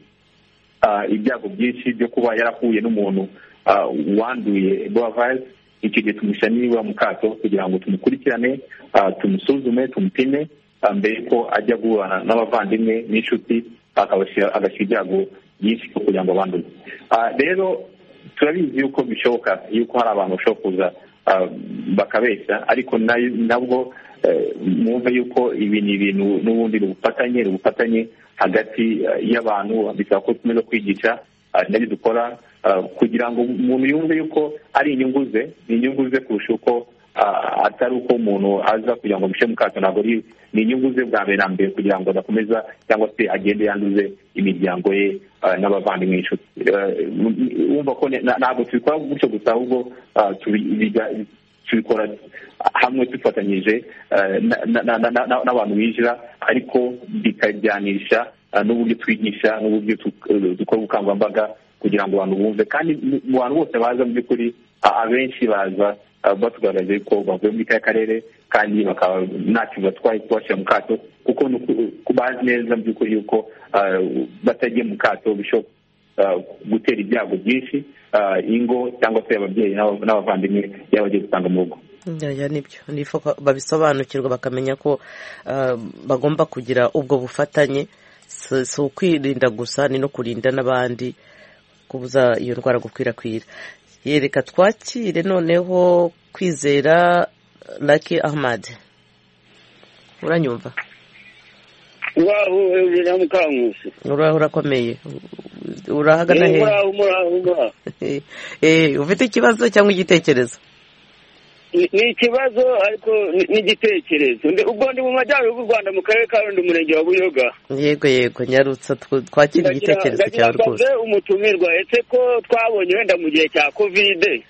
ibyago byinshi byo kuba yarahuye n'umuntu wanduye Ebola virus, icyo gihe tumushyira niba mu kato kugira ngo tumukurikirane, tumusuzume, tumupime mbere ko ajya guhura n'abavandimwe n'inshuti, agashyira ibyago byinshi kugira ngo abandure. Rero turabizi yuko bishoboka yuko hari abantu bashobora kuza bakabeshya, ariko nabwo mwumve yuko ibi ni ibintu n'ubundi ubufatanye ubufatanye hagati y'abantu, bisaba ko tumeze kwigisha nabyo dukora kugira ngo umuntu yumve yuko ari inyungu ze, ni inyungu ze kurusha uko atari uko umuntu aza kugira ngo mushyire mu kato, ntabwo ni inyungu ze bwa mbere na mbere kugira ngo adakomeza cyangwa se agende yanduze imiryango ye n'abavandimwe n'inshuti. Wumva ko ntabwo tubikora gutyo gusa, ahubwo tubikora hamwe dufatanyije n'abantu binjira, ariko bikajyanisha n'uburyo twigisha n'uburyo dukora ubukangurambaga kugira ngo abantu bumve. kandi mu bantu bose baza mu by'ukuri abenshi baza batugaragaje ko bavuye muri kaya karere kandi bakaba nta kintu batwaye kubashyira mu kato, kuko bazi neza mu by'ukuri yuko batagiye mu kato bishobora gutera ibyago byinshi ingo cyangwa se ababyeyi n'abavandimwe yaba bagiye gusanga mu rugo. nibyo nifo babisobanukirwa bakamenya ko bagomba kugira ubwo bufatanye, si ukwirinda gusa, ni no kurinda n'abandi kubuza iyo ndwara gukwirakwira. yereka twakire noneho Kwizera Lucky Ahmad. uranyumva? uraho na Mukankusi? uraho urakomeye? urahagana he? uraho muraho muraho. eh ufite ikibazo cyangwa igitekerezo? ni ikibazo ariko n'igitekerezo. ubwo ndi mu majyaruguru y'u Rwanda mu karere ka Rundi umurenge wa Buyoga. yego yego nyarutsa twakira igitekerezo cyawe rwose. umutumirwa ese ko twabonye wenda mu gihe cya kovide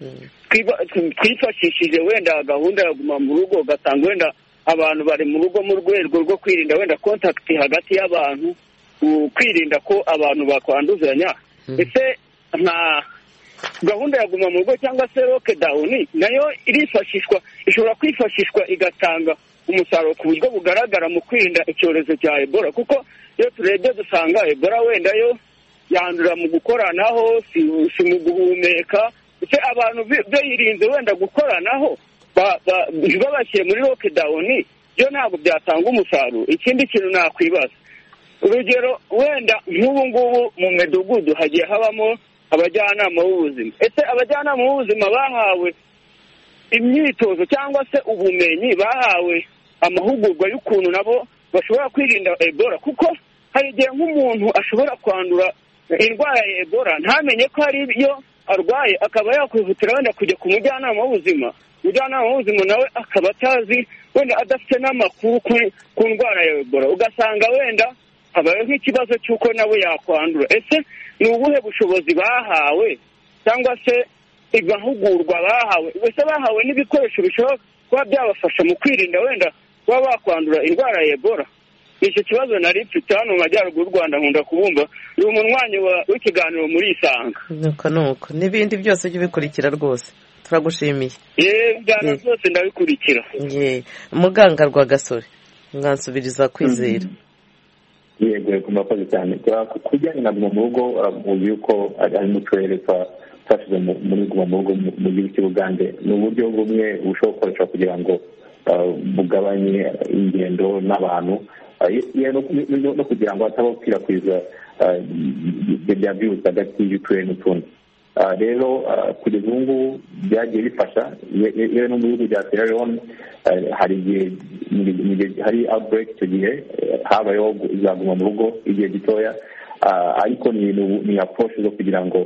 twifashishije wenda gahunda ya guma mu rugo, ugasanga wenda abantu bari mu rugo mu rwego rwo kwirinda wenda kontakiti hagati y'abantu, kwirinda ko abantu bakwanduzanya. ese nka gahunda ya guma mu rugo cyangwa se lockdown nayo irifashishwa, ishobora kwifashishwa igatanga umusaruro ku buryo bugaragara mu kwirinda icyorezo cya Ebola? kuko iyo turebye dusanga Ebola wenda yo yandura mu gukoranaho, si mu guhumeka. ese abantu birinze wenda gukoranaho ntibabashyire muri lockdown, byo ntabwo byatanga umusaruro. ikindi kintu nakwibaza, urugero wenda nk'ubu ngubu mu midugudu hagiye habamo abajyanama b'ubuzima. ese abajyanama b'ubuzima bahawe imyitozo cyangwa se ubumenyi, bahawe amahugurwa y'ukuntu nabo bashobora kwirinda Ebola? kuko hari igihe nk'umuntu ashobora kwandura indwara ya Ebola ntamenye ko hari iyo arwaye, akaba yakwihutira wenda kujya ku mujyanama w'ubuzima. umujyanama w'ubuzima nawe akaba atazi, wenda adafite n'amakuru ku ndwara ya Ebola, ugasanga wenda habayeho nk'ikibazo cy'uko nawe yakwandura. ese ni ubuhe bushobozi bahawe cyangwa se amahugurwa bahawe? ese bahawe n'ibikoresho bishobora kuba byabafasha mu kwirinda wenda kuba bakwandura indwara ya Ebola? icyo kibazo nari mfite hano mu majyaruguru y'u Rwanda, nkunda kubumva ni umunywanyi w'ikiganiro muri Isanga. nuko nuko n'ibindi byose ujye ubikurikira rwose, turagushimiye. yeee byana byose ndabikurikira. yeee Muganga Rwagasore mwansubiriza Kwizera. yego yego murakoze cyane. ku bijyanye na guma mu rugo, muzi yuko ari mu turere twashyize muri guma mu rugo mu gihugu cy'u Bugande. ni uburyo bumwe bushobora gukoreshwa kugira ngo bugabanye ingendo n'abantu, no kugira ngo hataba gukwirakwiza bya virusi hagati y'uturere n'utundi. rero kugeza ubu ngubu byagiye bifasha. yewe no mu bihugu bya Sierra Leone hari igihe hari outbreak, icyo gihe habayeho izaguma mu rugo igihe gitoya, ariko ni approach zo kugira ngo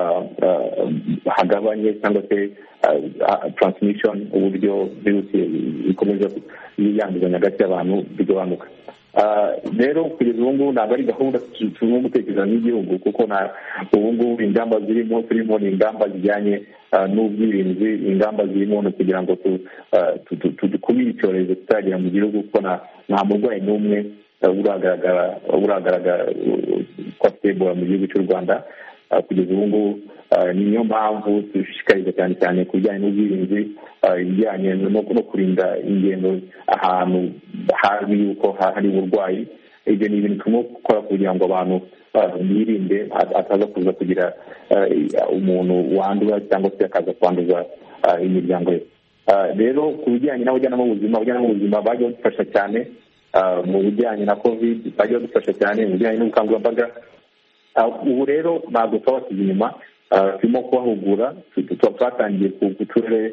hagabanye cyangwa se transmission, uburyo virusi ikomeza yanduzanya hagati y'abantu bigabanuka. rero kugeza ubu ngubu ntabwo ari gahunda turimo gutekereza nk'igihugu, kuko ubu ngubu ingamba zirimo turimo ni ingamba zijyanye n'ubwirinzi, ingamba zirimo no kugira ngo dukumire icyorezo kitagera mu gihugu, kuko nta murwayi n'umwe uragaragara uragaragara ko afite Ebola mu gihugu cy'u Rwanda kugeza ubu ngubu. niyo mpamvu dushishikariza cyane cyane ku bijyanye n'ubwirinzi, ibijyanye no kurinda ingendo ahantu hazwi yuko hari uburwayi. ibyo ni ibintu turimo gukora kugira ngo abantu birinde ataza kuza kugira umuntu wandura cyangwa se akaza kwanduza imiryango ye. rero ku bijyanye n'abajyanama b'ubuzima, abajyanama b'ubuzima bagiye badufasha cyane mu bijyanye na covid, bagiye badufasha cyane mu bijyanye n'ubukangurambaga. ubu rero ntabwo twabasize inyuma, turimo kubahugura. twatangiye ku turere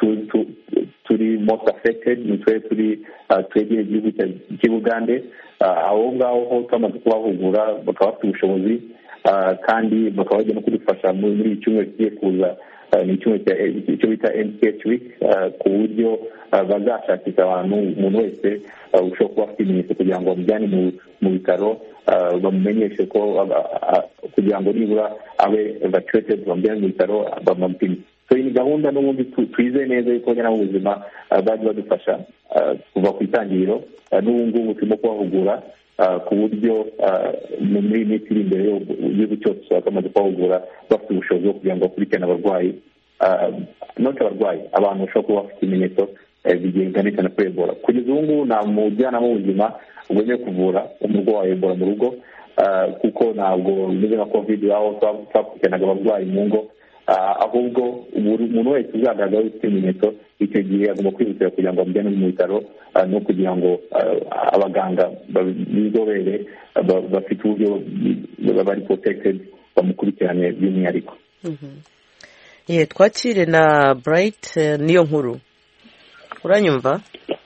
turi most affected, ni turere turi twegereye igihugu cy'i Bugande. aho ngaho ho twamaze kubahugura, bakaba bafite ubushobozi kandi bakaba bagiye no kudufasha muri iki cyumweru kigiye kuza ni icyo bita M C H week ku buryo bazashakisha abantu umuntu wese ushobora kuba afite ibimenyetso kugira ngo bamujyane mu bitaro bamumenyeshe ko kugira ngo nibura abe evacuated bamujyane mu bitaro bamupime. So iyi gahunda n'ubundi twize neza yuko njyana mu buzima baje badufasha kuva ku itangiriro n'ubu ngubu turimo kubahugura ku buryo muri iyi minsi iri imbere y'igihugu cyose bakamaze kubahugura bafite ubushobozi bwo kugira ngo bakurikirane abarwayi noti abarwayi abantu bashobora kuba bafite ibimenyetso bigendanye na Ebola. Kugeza ubu ngubu nta mujyanama w'ubuzima ugenewe kuvura umurwayi wa Ebola mu rugo kuko ntabwo bimeze nka covid aho twakurikiranaga abarwayi mu ngo, ahubwo umuntu wese uzagaragara ufite ibimenyetso icyo gihe agomba kwihutira kugira ngo bamujyane mu bitaro no kugira ngo abaganga b'inzobere bafite uburyo bari protected bamukurikirane by'umwihariko. Ye twakire na Bright niyo nkuru. Uranyumva?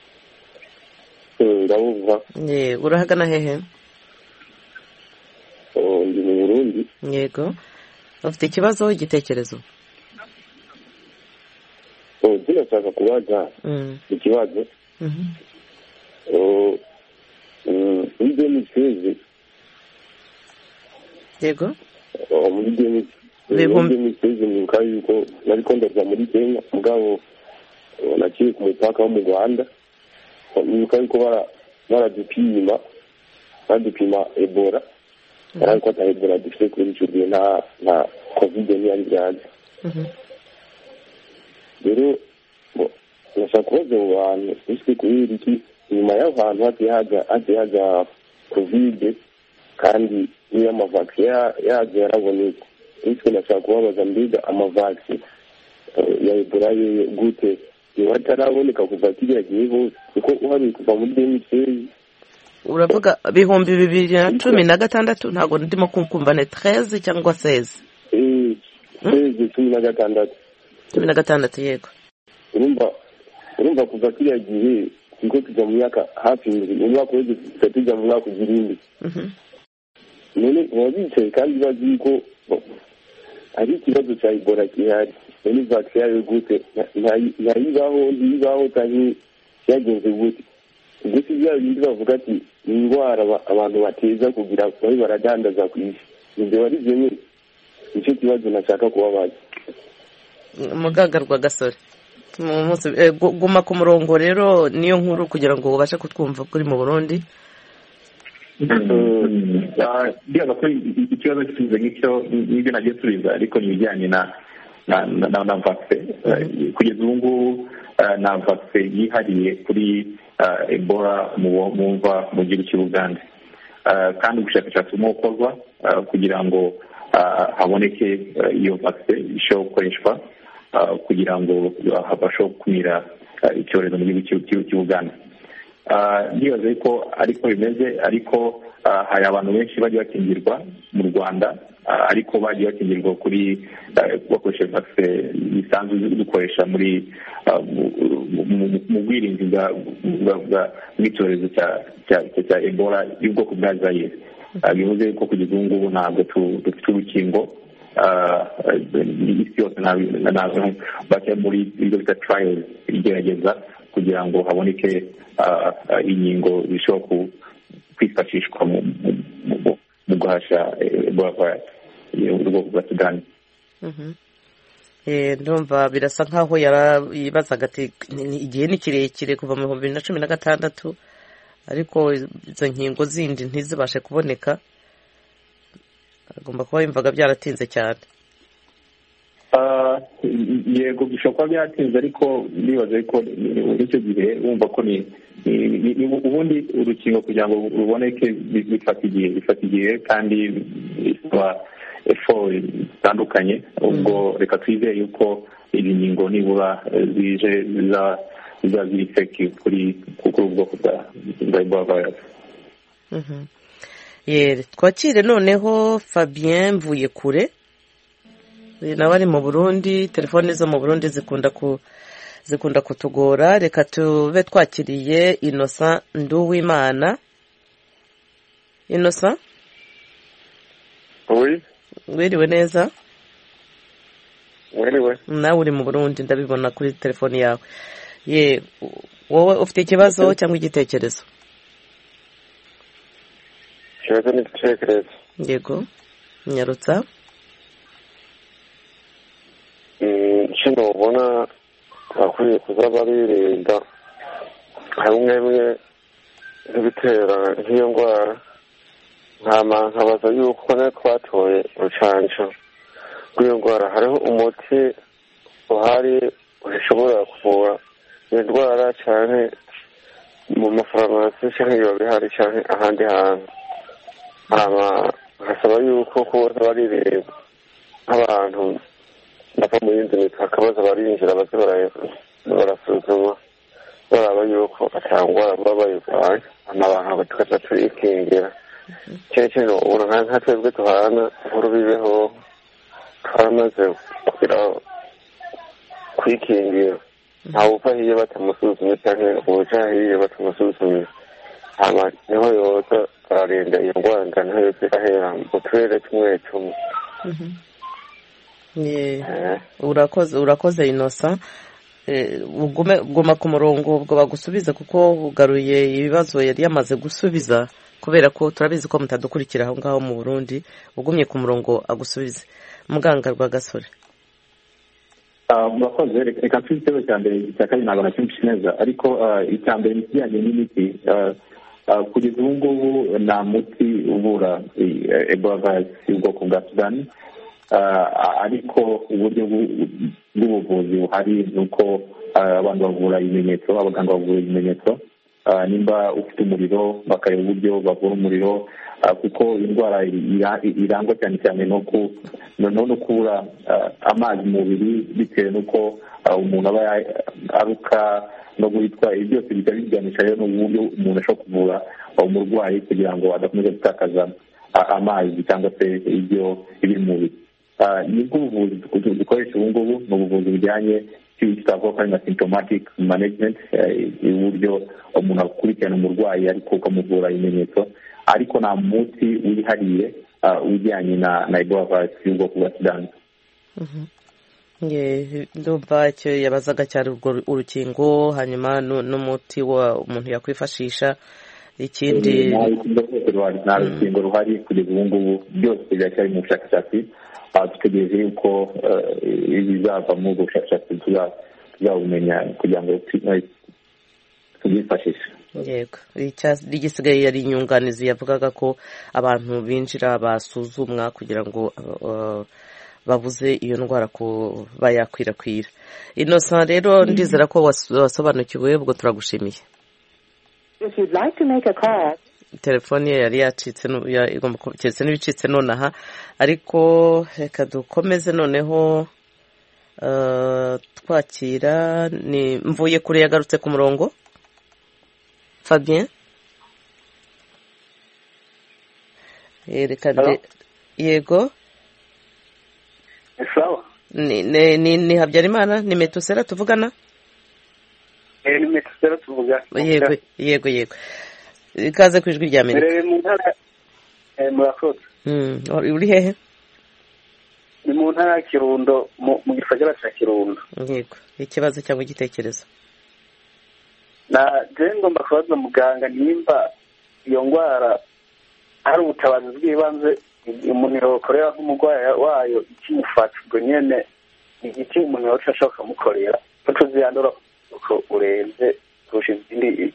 Ndabumva. Ye urahagana hehe? Oh, ndi mu Burundi. Yego. Ufite ikibazo igitekerezo? Oh, ndashaka kubaza ikibazo. Mhm. Oh, muri demiseze. Yego. Oh, muri demiseze ni kandi yuko nari kondaza muri Kenya mugabo naciye ku mupaka wo mu Rwanda. Ni kandi ko bara baradupima baradupima Ebola. Ariko ata Ebola dufite kuri icyo gihe nta nta covid yari yaje. Rero nashaka kubaza abantu isi kubera iki nyuma y'aho hantu hatiye haja hatiye haja covid kandi niyo amavakisi yaje yaraboneka. Isi nashaka kubabaza mbega amavakisi ya Ebola ye gute iwataraboneka kuva kiriya gihe hose kuko uhari kuva muri demisezi. Uravuga bihumbi bibiri na cumi na gatandatu ntabwo ndimo kumva ne treize cyangwa seize. Eh seize cumi na gatandatu. cumi na gatandatu yego. Urumva urumva kuva kiriya gihe niko tuja mu myaka hafi mu mwaka w'ejo tuja mu mwaka ugirindi. Mhm. None wabicaye kandi bazi ko ari ikibazo cya Ebola gihari. None vaccine yayo gute ntayibaho ntiyibaho cyangwa cyagenze gute? Ndetse bya bindi bavuga ati indwara abantu bateza kugira bari baradandaza ku isi. Ibyo wari byo nicyo kibazo nashaka kubabaza. Mugagarwa gasore. Guma ku murongo rero niyo nkuru kugira ngo ubashe kutwumva kuri mu Burundi. Ndibaza ko ikibazo kiza nk'icyo n'ibyo nagiye tubiza ariko nibijyanye na na na vaccine. Kugeza ubu ngubu na vaccine yihariye kuri Ebola mu mva mu gihugu cy'u Uganda, kandi ubushakashatsi burimo gukorwa kugira ngo haboneke iyo vaccine ishobora gukoreshwa kugira ngo habashe gukumira icyorezo mu gihugu cy'u Uganda. Ndibaza ko ariko bimeze ariko hari abantu benshi bagiye bakingirwa mu Rwanda ariko bagiye bakingirwa kuri bakoresha vaccine bisanzwe dukoresha muri mu bwirinzi bw'icyorezo cya Ebola y'ubwoko bwa Zaire. Bivuze ko kugeza ubu ngubu ntabwo dufite urukingo isi yose bajya muri ibyo bita trials igerageza kugira ngo haboneke inkingo zishobora kwifashishwa mu guhasha Ebola virus y'ubwoko bwa Sudani. Ndumva birasa nkaho yarayibazaga ati igihe ni kirekire kuva mu bihumbi bibiri na cumi na gatandatu ariko izo nkingo zindi ntizibashe kuboneka, agomba kuba yumvaga byaratinze cyane. Yego bishobora kuba byaratinze ariko nibaza ko icyo gihe wumva ko ni ubundi urukingo kugira ngo ruboneke bifata igihe bifata igihe kandi bisaba effort zitandukanye. Ubwo reka twizeye yuko izi nkingo nibura zije ziza ziri effective kuri kuri ubwoko bwa Ebola virus. Ye twakire noneho Fabien mvuye kure nawe ari mu Burundi. Telefone zo mu Burundi zikunda ku zikunda kutugora. Reka tube twakiriye Innocent Nduwimana. Innocent? Oui. Wiriwe neza? mwiriwe. nawe uri mu Burundi ndabibona kuri telefone yawe. Ye wowe ufite ikibazo cyangwa igitekerezo? Ikibazo n'igitekerezo. Yego nyarutsa. kino ubona bakwiye kuza baririnda hamwe bimwe nk'ibitera nk'iyo ndwara nkabaza yuko ne twatoye urucanco rw'iyo ndwara hariho umuti uhari ushobora kuvura iyo ndwara cyane mu mafarumasi cyangwa iyo bihari cyane ahandi hantu hasaba yuko kuza baririnda nk'abantu bava mu yindi miti hakabaza barinjira baze barasuzuma baraba yuko atangwara baba bayirwaye amabantu tukaza turikingira cyane cyane ubona nka twebwe tuhana inkuru bibeho twaramaze kugira kwikingira ntawe upfa hiyo batamusuzumye cyangwa ubuca hiyo batamusuzumye hama niho yoza ararinda iyo ndwara niho yoza irahera mu turere tumwe tumwe. urakoze urakoze Innocent. Guma ku murongo ubwo bagusubiza kuko ugaruye ibibazo yari yamaze gusubiza kubera ko turabizi ko mutadukurikira aho ngaho mu Burundi. Ugumye ku murongo agusubize. Muganga Rwagasore. murakoze reka mfite ikibazo cya mbere icya kabiri ntabwo nacyumvise neza ariko icya mbere ni ikijyanye n'imiti. Kugeza ubu ngubu nta muti uvura ebola virus y'ubwoko bwa sudani ariko uburyo bw'ubuvuzi buhari ni uko abantu bavura ibimenyetso abaganga bavura ibimenyetso nimba ufite umuriro bakareba uburyo bavura umuriro kuko indwara irangwa cyane cyane no kubura amazi mu mubiri bitewe n'uko umuntu aba aruka no guhitwa ibi byose bijya bijyanisha rero n'uburyo umuntu ashobora kuvura umurwayi kugira ngo adakomeza gutakaza amazi cyangwa se ibyo biri mu mubiri. nibwo ubuvuzi dukoresha ubu ngubu ni ubuvuzi bujyanye twavuga ko ari na symptomatic management, uburyo umuntu akurikirana umurwayi ariko ukamuvura ibimenyetso ariko nta muti wihariye ujyanye na ebola virus y'ubwoko bwa sudani. ndumva icyo yabazaga cyari urwo urukingo hanyuma n'umuti wa umuntu yakwifashisha. Ikindi nta rukingo ruhari kugeza ubu ngubu, byose biracyari mu bushakashatsi. Dutegereje yuko ibizava muri ubwo bushakashatsi tuzabumenya kugira ngo tubyifashishe. yego igisigaye yari inyunganizi yavugaga ko abantu binjira basuzumwa kugira ngo babuze iyo ndwara kuba yakwirakwira. Innocent rero ndizera ko wasobanukiwe ubwo turagushimiye. telefoni ye yari yacitse igomba keretse n'ibicitse nonaha ariko reka dukomeze noneho twakira ni mvuye kure yagarutse ku murongo. Fabien yego sawa ni ni Habyarimana ni Metusera tuvugana. ni Metusera tuvugana yego yego yego ikaze ku ijwi rya Amerika. Mbere mu ntara murakoze. Mm uri hehe? Ni mu ntara ya Kirundo mu gisagara cya Kirundo. Yego ikibazo cyangwa igitekerezo? Na je ngomba kubaza muganga nimba iyo ndwara ari ubutabazi bw'ibanze umuntu yokorera nk'umurwayi wayo ikimufata ubwo nyene igiti umuntu yoca ashaka kumukorera kuko ziyandura uko urenze kurusha izindi.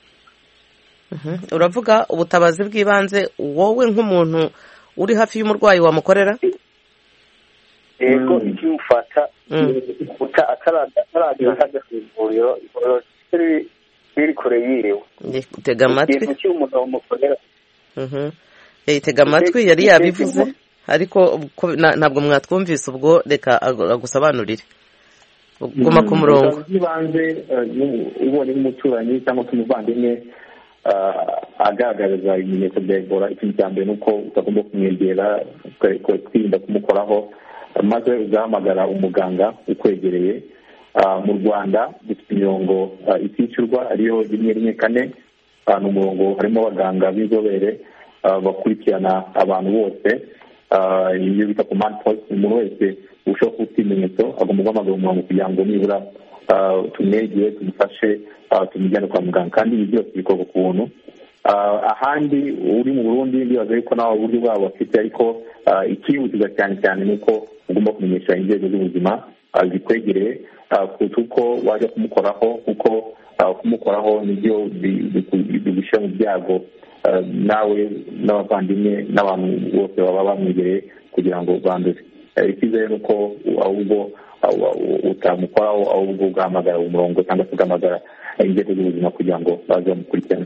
Uravuga ubutabazi bw'ibanze wowe nk'umuntu uri hafi y'umurwayi wamukorera? Yego ikimufata uta ataragira hajya ku ivuriro biri kure yirewe. Tega amatwi ikintu cy'umuntu wamukorera. Tega amatwi yari yabivuze ariko ntabwo mwatwumvise ubwo reka agusobanurire. Guma ku murongo. B'ibanze ubonye umuturanyi cyangwa umuvandimwe agaragaza ibimenyetso bya ebola, ikintu cya mbere ni uko utagomba kumwegera kwirinda kumukoraho maze ugahamagara umuganga ukwegereye. Mu Rwanda dufite imirongo itishyurwa ariyo rimwe rimwe kane. Ni umurongo harimo abaganga b'inzobere bakurikirana abantu bose iyo bita command post. Umuntu wese ushobora kuba ufite ibimenyetso agomba guhamagara umurongo kugira ngo nibura tumwegere tumufashe tumujyane kwa muganga, kandi ibi byose bikorwa ku buntu. Ahandi uri mu Burundi ndibaza yuko nawe uburyo bwabo bafite, ariko ikihutirwa cyane cyane ni uko ugomba kumenyesha inzego z'ubuzima zikwegereye kuruta uko wajya kumukoraho, kuko kumukoraho nibyo bigushyira mu byago nawe n'abavandimwe n'abantu bose baba bamwegereye kugira ngo bandure. Icyizere ni uko ahubwo utamukoraho, ahubwo ugahamagara umurongo cyangwa se ugahamagara inzego z'ubuzima kugira ngo baze bamukurikirane.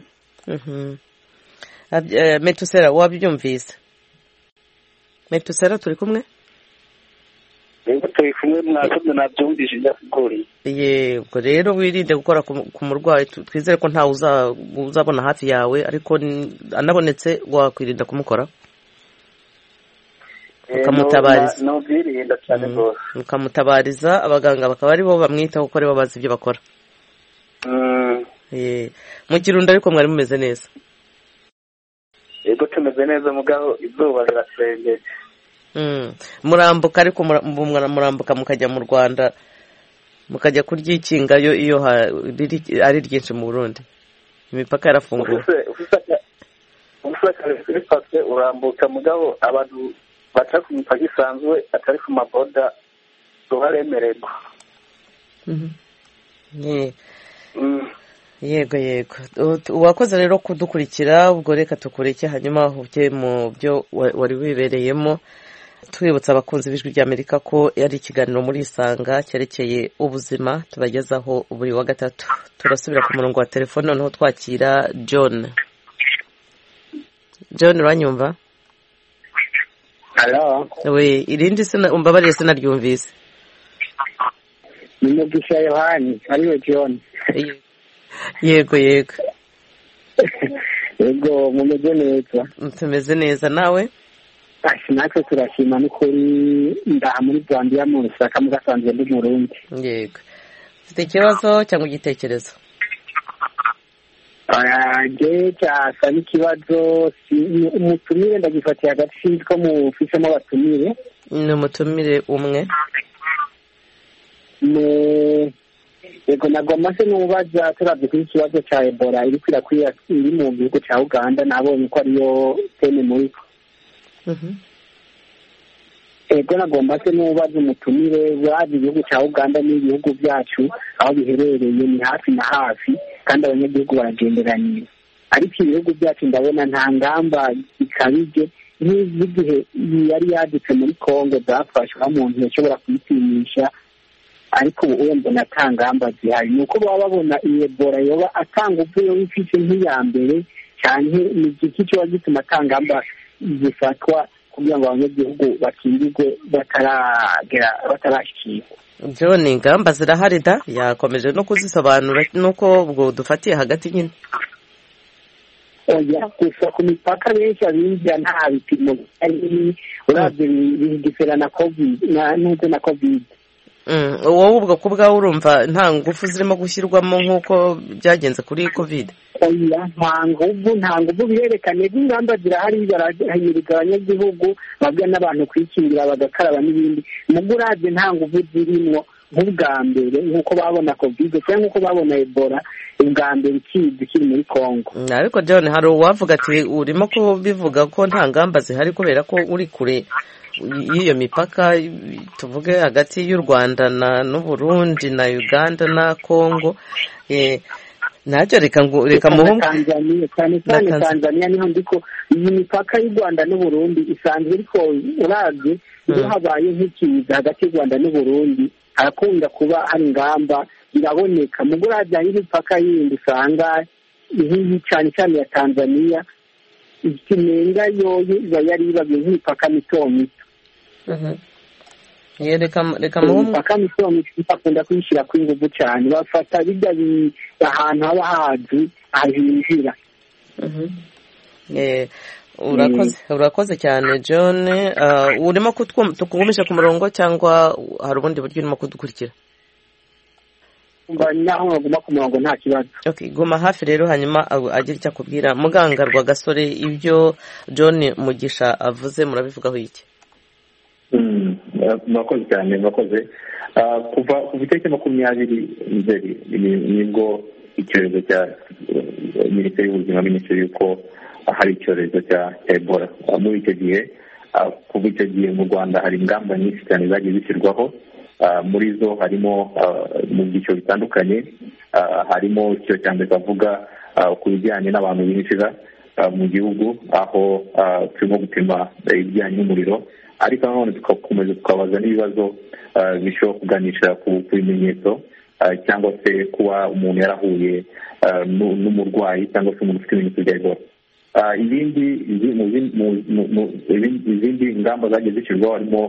Metusera, wabyumvise? Metusera, turi kumwe? Yego turi kumwe, mwakoze nabyumvise byakugoriye. Yego rero wirinde gukora ku murwayi, twizere ko ntawe uzabona hafi yawe, ariko anabonetse wakwirinda kumukora ukamutabariza. No byirinda cyane rwose. Ukamutabariza, abaganga bakaba ari bo bamwitaho kuko ari bo bazi ibyo bakora. Mu Kirundo ariko mwari mumeze neza? Yego tumeze neza mugabo izuba rirasengeje. Murambuka ariko murambuka mukajya mu Rwanda mukajya kuryikingayo iyo ari ryinshi mu Burundi, imipaka yarafunguwe. Ufite urambuka mugabo abantu baca ku mipaka isanzwe atari ku maboda tuharemererwa. Yego yego, uwakoze rero kudukurikira, ubwo reka tukureke hanyuma ujye mu byo wari wibereyemo. Twibutsa abakunzi b'Ijwi ry'Amerika ko yari ikiganiro muri Isanga cyerekeye ubuzima tubagezaho buri wa gatatu. Turasubira ku murongo wa telefone noneho twakira John. John, uranyumva? Hello. We, irindi sina umbabarire sinaryumvise. Ni Mugisha Yohani, ariwe John. Yego yego. Yego, mumeze neza. Tumeze neza, nawe? Ashi natwe turashima n'ukuri ndaha muri Zambia mu Rusaka mu Gasanzwe ndi mu Burundi. Yego. Ufite ikibazo cyangwa igitekerezo? Age cyasa n'ikibazo, umutumire ndagifatiye hagati ko mu ufisemo abatumire. Ni umutumire umwe. Ne Yego nagomba se n'ubaza turabye kuri ikibazo cya Ebola iri kwirakwira iri mu gihugu cya Uganda, nabonye ko ariyo teme muri ko. Ego nagomba se n'ubaza umutumire waje igihugu cya Uganda n'ibihugu byacu aho biherereye ni hafi na hafi kandi abanyagihugu baragenderaniye, ariko ibihugu byacu ndabona nta ngamba ikabije nk'igihe yari yadutse muri Kongo zafashwe aho umuntu yashobora kuyipimisha, ariko ubu mbona nta ngamba zihari. Ni uko baba babona Ebola yoba atanga uvuye wifite nk'iya mbere cyane, ni iki cyo gituma atangamba zifatwa kugira ngo abanyagihugu bakingirwe bataragera batarashikirwa. John, ingamba zirahari da, yakomeje no kuzisobanura nuko ubwo dufatiye hagati nyine. Oya, gusa ku mipaka benshi abinjira nta bipimo ari uravye bigisera na covid na n'uko na covid. Wowe ubwo ku bwawe urumva nta ngufu zirimo gushyirwamo nk'uko byagenze kuri covid? Oya, nta ngufu nta ngufu birerekane ingamba zirahari, barahimiriza abanyagihugu babwa n'abantu kwikingira bagakaraba n'ibindi, nubwo uravye nta ngufu zirimo nk'ubwa mbere nk'uko babona covid cyangwa nk'uko babona Ebola ubwa mbere ikizi kiri muri Kongo. Ariko John, hari uwavuga ati urimo kubivuga ko nta ngamba zihari kubera ko uri kure y'iyo mipaka, tuvuge hagati y'u Rwanda na n'Uburundi na Uganda na Kongo. Eh, nacyo reka ngo reka mu Tanzania cyane cyane Tanzania niho ndiko iyi mipaka y'u Rwanda n'Uburundi isanzwe ariko uravye iyo habaye nk'ikiza hagati y'u Rwanda n'Uburundi harakunda kuba hari ingamba iraboneka mu guraja y'imipaka yindi usanga nk'iyi cyane cyane ya Tanzania ikimenga yoyo iba yari ibagiye nk'imipaka mito mito. Reka reka mu mipaka mito mito bakunda kwishyira ku ingufu cyane, bafata bijya ahantu haba hazi ahinjira. Urakoze urakoze cyane John. Urimo tukugumisha ku murongo cyangwa hari ubundi buryo urimo kudukurikira? Naho nguma ku murongo nta kibazo. Okay, guma hafi rero hanyuma agira icyo akubwira. Muganga Rwagasore, ibyo John Mugisha avuze murabivugaho iki? murakoze cyane murakoze kuva ku itariki makumyabiri nzeri nibwo icyorezo cya minisiteri y'ubuzima minisiteri y'uko hari icyorezo cya ebola. Muri icyo gihe kuva icyo gihe mu rwanda hari ingamba nyinshi cyane zagiye zishyirwaho, muri zo harimo mu byiciro bitandukanye, harimo icyo cya mbere bavuga ku bijyanye n'abantu binjira mu gihugu, aho turimo gupima ibijyanye n'umuriro, ariko nanone tugakomeza tukabaza n'ibibazo bishobora kuganisha ku bimenyetso cyangwa se kuba umuntu yarahuye n'umurwayi cyangwa se umuntu ufite ibimenyetso bya ebola. Ibindi izindi ngamba zagiye zishyirwaho harimo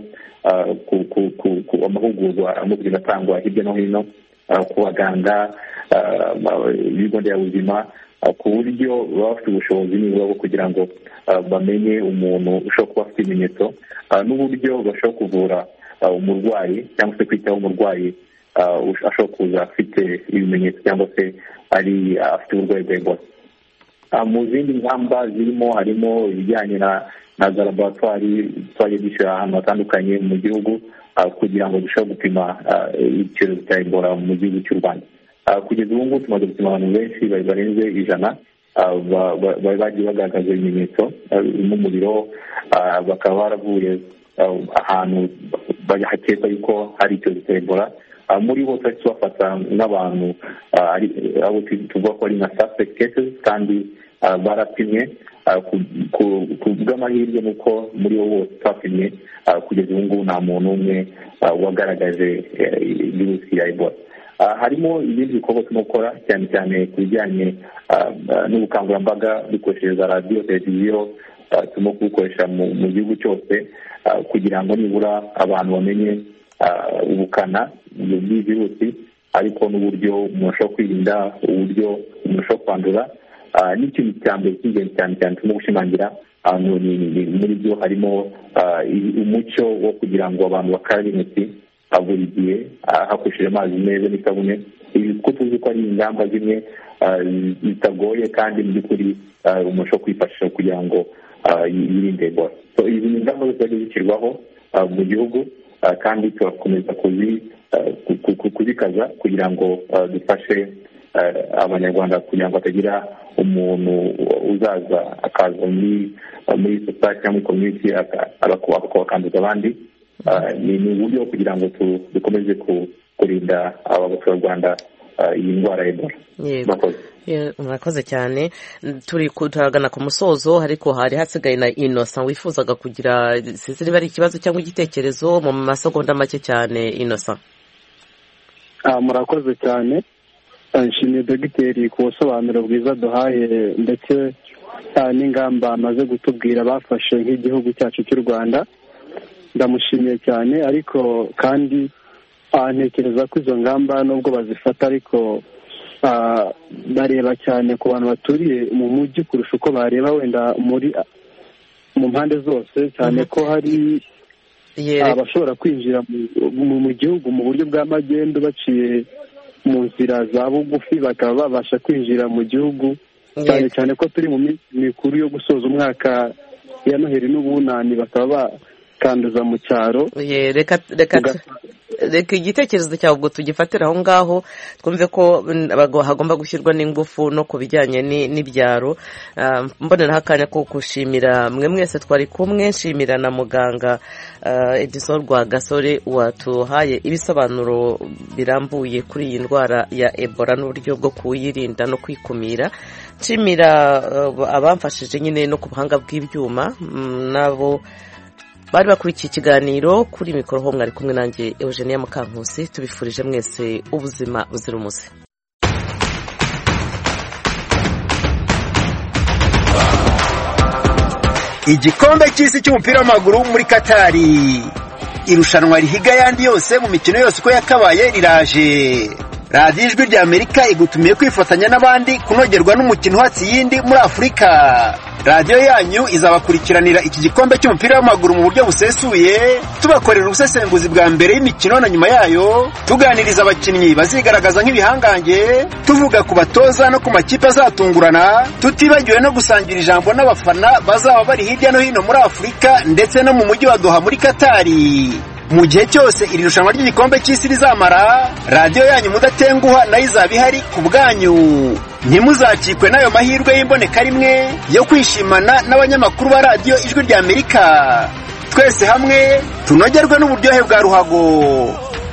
amahugurwa amubwira atangwa hirya no hino ku baganga, ibigo nderabuzima, ku buryo baba bafite ubushobozi nibura bwo kugira ngo bamenye umuntu ushobora kuba afite ibimenyetso n'uburyo bashobora kuvura umurwayi cyangwa se kwitaho umurwayi ashobora kuza afite ibimenyetso cyangwa se ari afite uburwayi bwa ebola. Mu zindi ngamba zirimo harimo ibijyanye na na za laboratwari twagiye dushyira ahantu hatandukanye mu gihugu kugira ngo dushobore gupima icyorezo cya ebola mu gihugu cy'u Rwanda. Kugeza ubu ngubu tumaze gupima abantu benshi barenze ijana bari bagiye bagaragaza ibimenyetso n'umuriro, bakaba baravuye ahantu hakekwa yuko hari icyorezo cya ebola. Muri bo twari tubafata nk'abantu abo tuvuga ko ari nka suspect cases kandi barapimwe. Ku bw'amahirwe ni uko muri bo bose twapimye kugeza ubu ngubu nta muntu umwe wagaragaje virusi ya ebola. Harimo ibindi bikorwa turimo gukora cyane cyane ku bijyanye n'ubukangurambaga dukoresheje za radiyo, televiziyo, turimo kubukoresha mu gihugu cyose kugira ngo nibura abantu bamenye ubukana bw'iyi virusi, ariko n'uburyo umuntu ashobora kwirinda, uburyo umuntu ashobora kwandura. N'ikintu cya mbere cy'ingenzi cyane cyane turimo gushimangira muri byo harimo umuco wo kugira ngo abantu bakarabe intoki buri gihe hakoreshejwe amazi meza n'isabune. Ibi kuko tuzi ko ari ingamba zimwe zitagoye kandi mu by'ukuri umuntu ashobora kwifashisha kugira ngo yirinde ebola. Izi ni ingamba zose zagiye zishyirwaho mu gihugu kandi turakomeza kuzikaza kugira ngo dufashe abanyarwanda kugira ngo hatagira umuntu uzaza akaza muri muri sosiyete cyangwa muri komite akabakanduza abandi. Ni uburyo kugira ngo dukomeze kurinda abaturarwanda iyi ndwara ya ebola. Murakoze cyane. Turi turagana ku musozo, ariko hari hasigaye na Innocent wifuzaga kugira siziri bari ikibazo cyangwa igitekerezo mu masegonda make cyane. Innocent. Murakoze cyane, nshimiye dogiteri ku busobanuro bwiza duhaye ndetse n'ingamba amaze gutubwira bafashe nk'igihugu cyacu cy'u Rwanda. Ndamushimiye cyane, ariko kandi ntekereza ko izo ngamba nubwo bazifata ariko bareba cyane ku bantu baturiye mu mujyi kurusha uko bareba wenda muri mu mpande zose, cyane ko hari abashobora kwinjira mu gihugu mu buryo bw'amagendu baciye mu nzira za bugufi, bakaba babasha kwinjira mu gihugu, cyane cyane ko turi mu minsi mikuru yo gusoza umwaka ya Noheli n'Ubunani, bakaba bakanduza mu cyaro. Reka reka reka igitekerezo cyawe ubwo tugifatira aho ngaho, twumve ko hagomba gushyirwa n'ingufu no ku bijyanye n'ibyaro. Mboneraho akanya ko gushimira mwe mwese twari kumwe, nshimira na muganga Edison Rwagasore watuhaye ibisobanuro birambuye kuri iyi ndwara ya ebola n'uburyo bwo kuyirinda no kwikumira. Nshimira abamfashije nyine no ku buhanga bw'ibyuma nabo bari bakurikiye ikiganiro. Kuri mikoro ho mwari kumwe nanjye Eugenia Mukankusi. Tubifurije mwese ubuzima buzira umuze. Igikombe cy'isi cy'umupira w'amaguru muri Katari, irushanwa rihiga yandi yose mu mikino yose uko yakabaye riraje. radiyo ijwi rya Amerika igutumiye kwifatanya n'abandi kunogerwa n'umukino uhatse iyindi muri Afurika. radiyo yanyu izabakurikiranira iki gikombe cy'umupira w'amaguru mu buryo busesuye, tubakorera ubusesenguzi bwa mbere y'imikino na nyuma yayo, tuganiriza abakinnyi bazigaragaza nk'ibihangange, tuvuga ku batoza no ku makipe azatungurana, tutibagiwe no gusangira ijambo n'abafana bazaba bari hirya no hino muri Afurika ndetse no mu mujyi wa Doha muri Katari. mu gihe cyose iri rushanwa ry'igikombe cy'isi rizamara, radiyo yanyu mudatenguha nayo izaba ihari ku bwanyu. Ntimuzacikwe n'ayo mahirwe y'imboneka rimwe yo kwishimana n'abanyamakuru ba radiyo Ijwi ry'Amerika. Twese hamwe tunogerwe n'uburyohe bwa ruhago.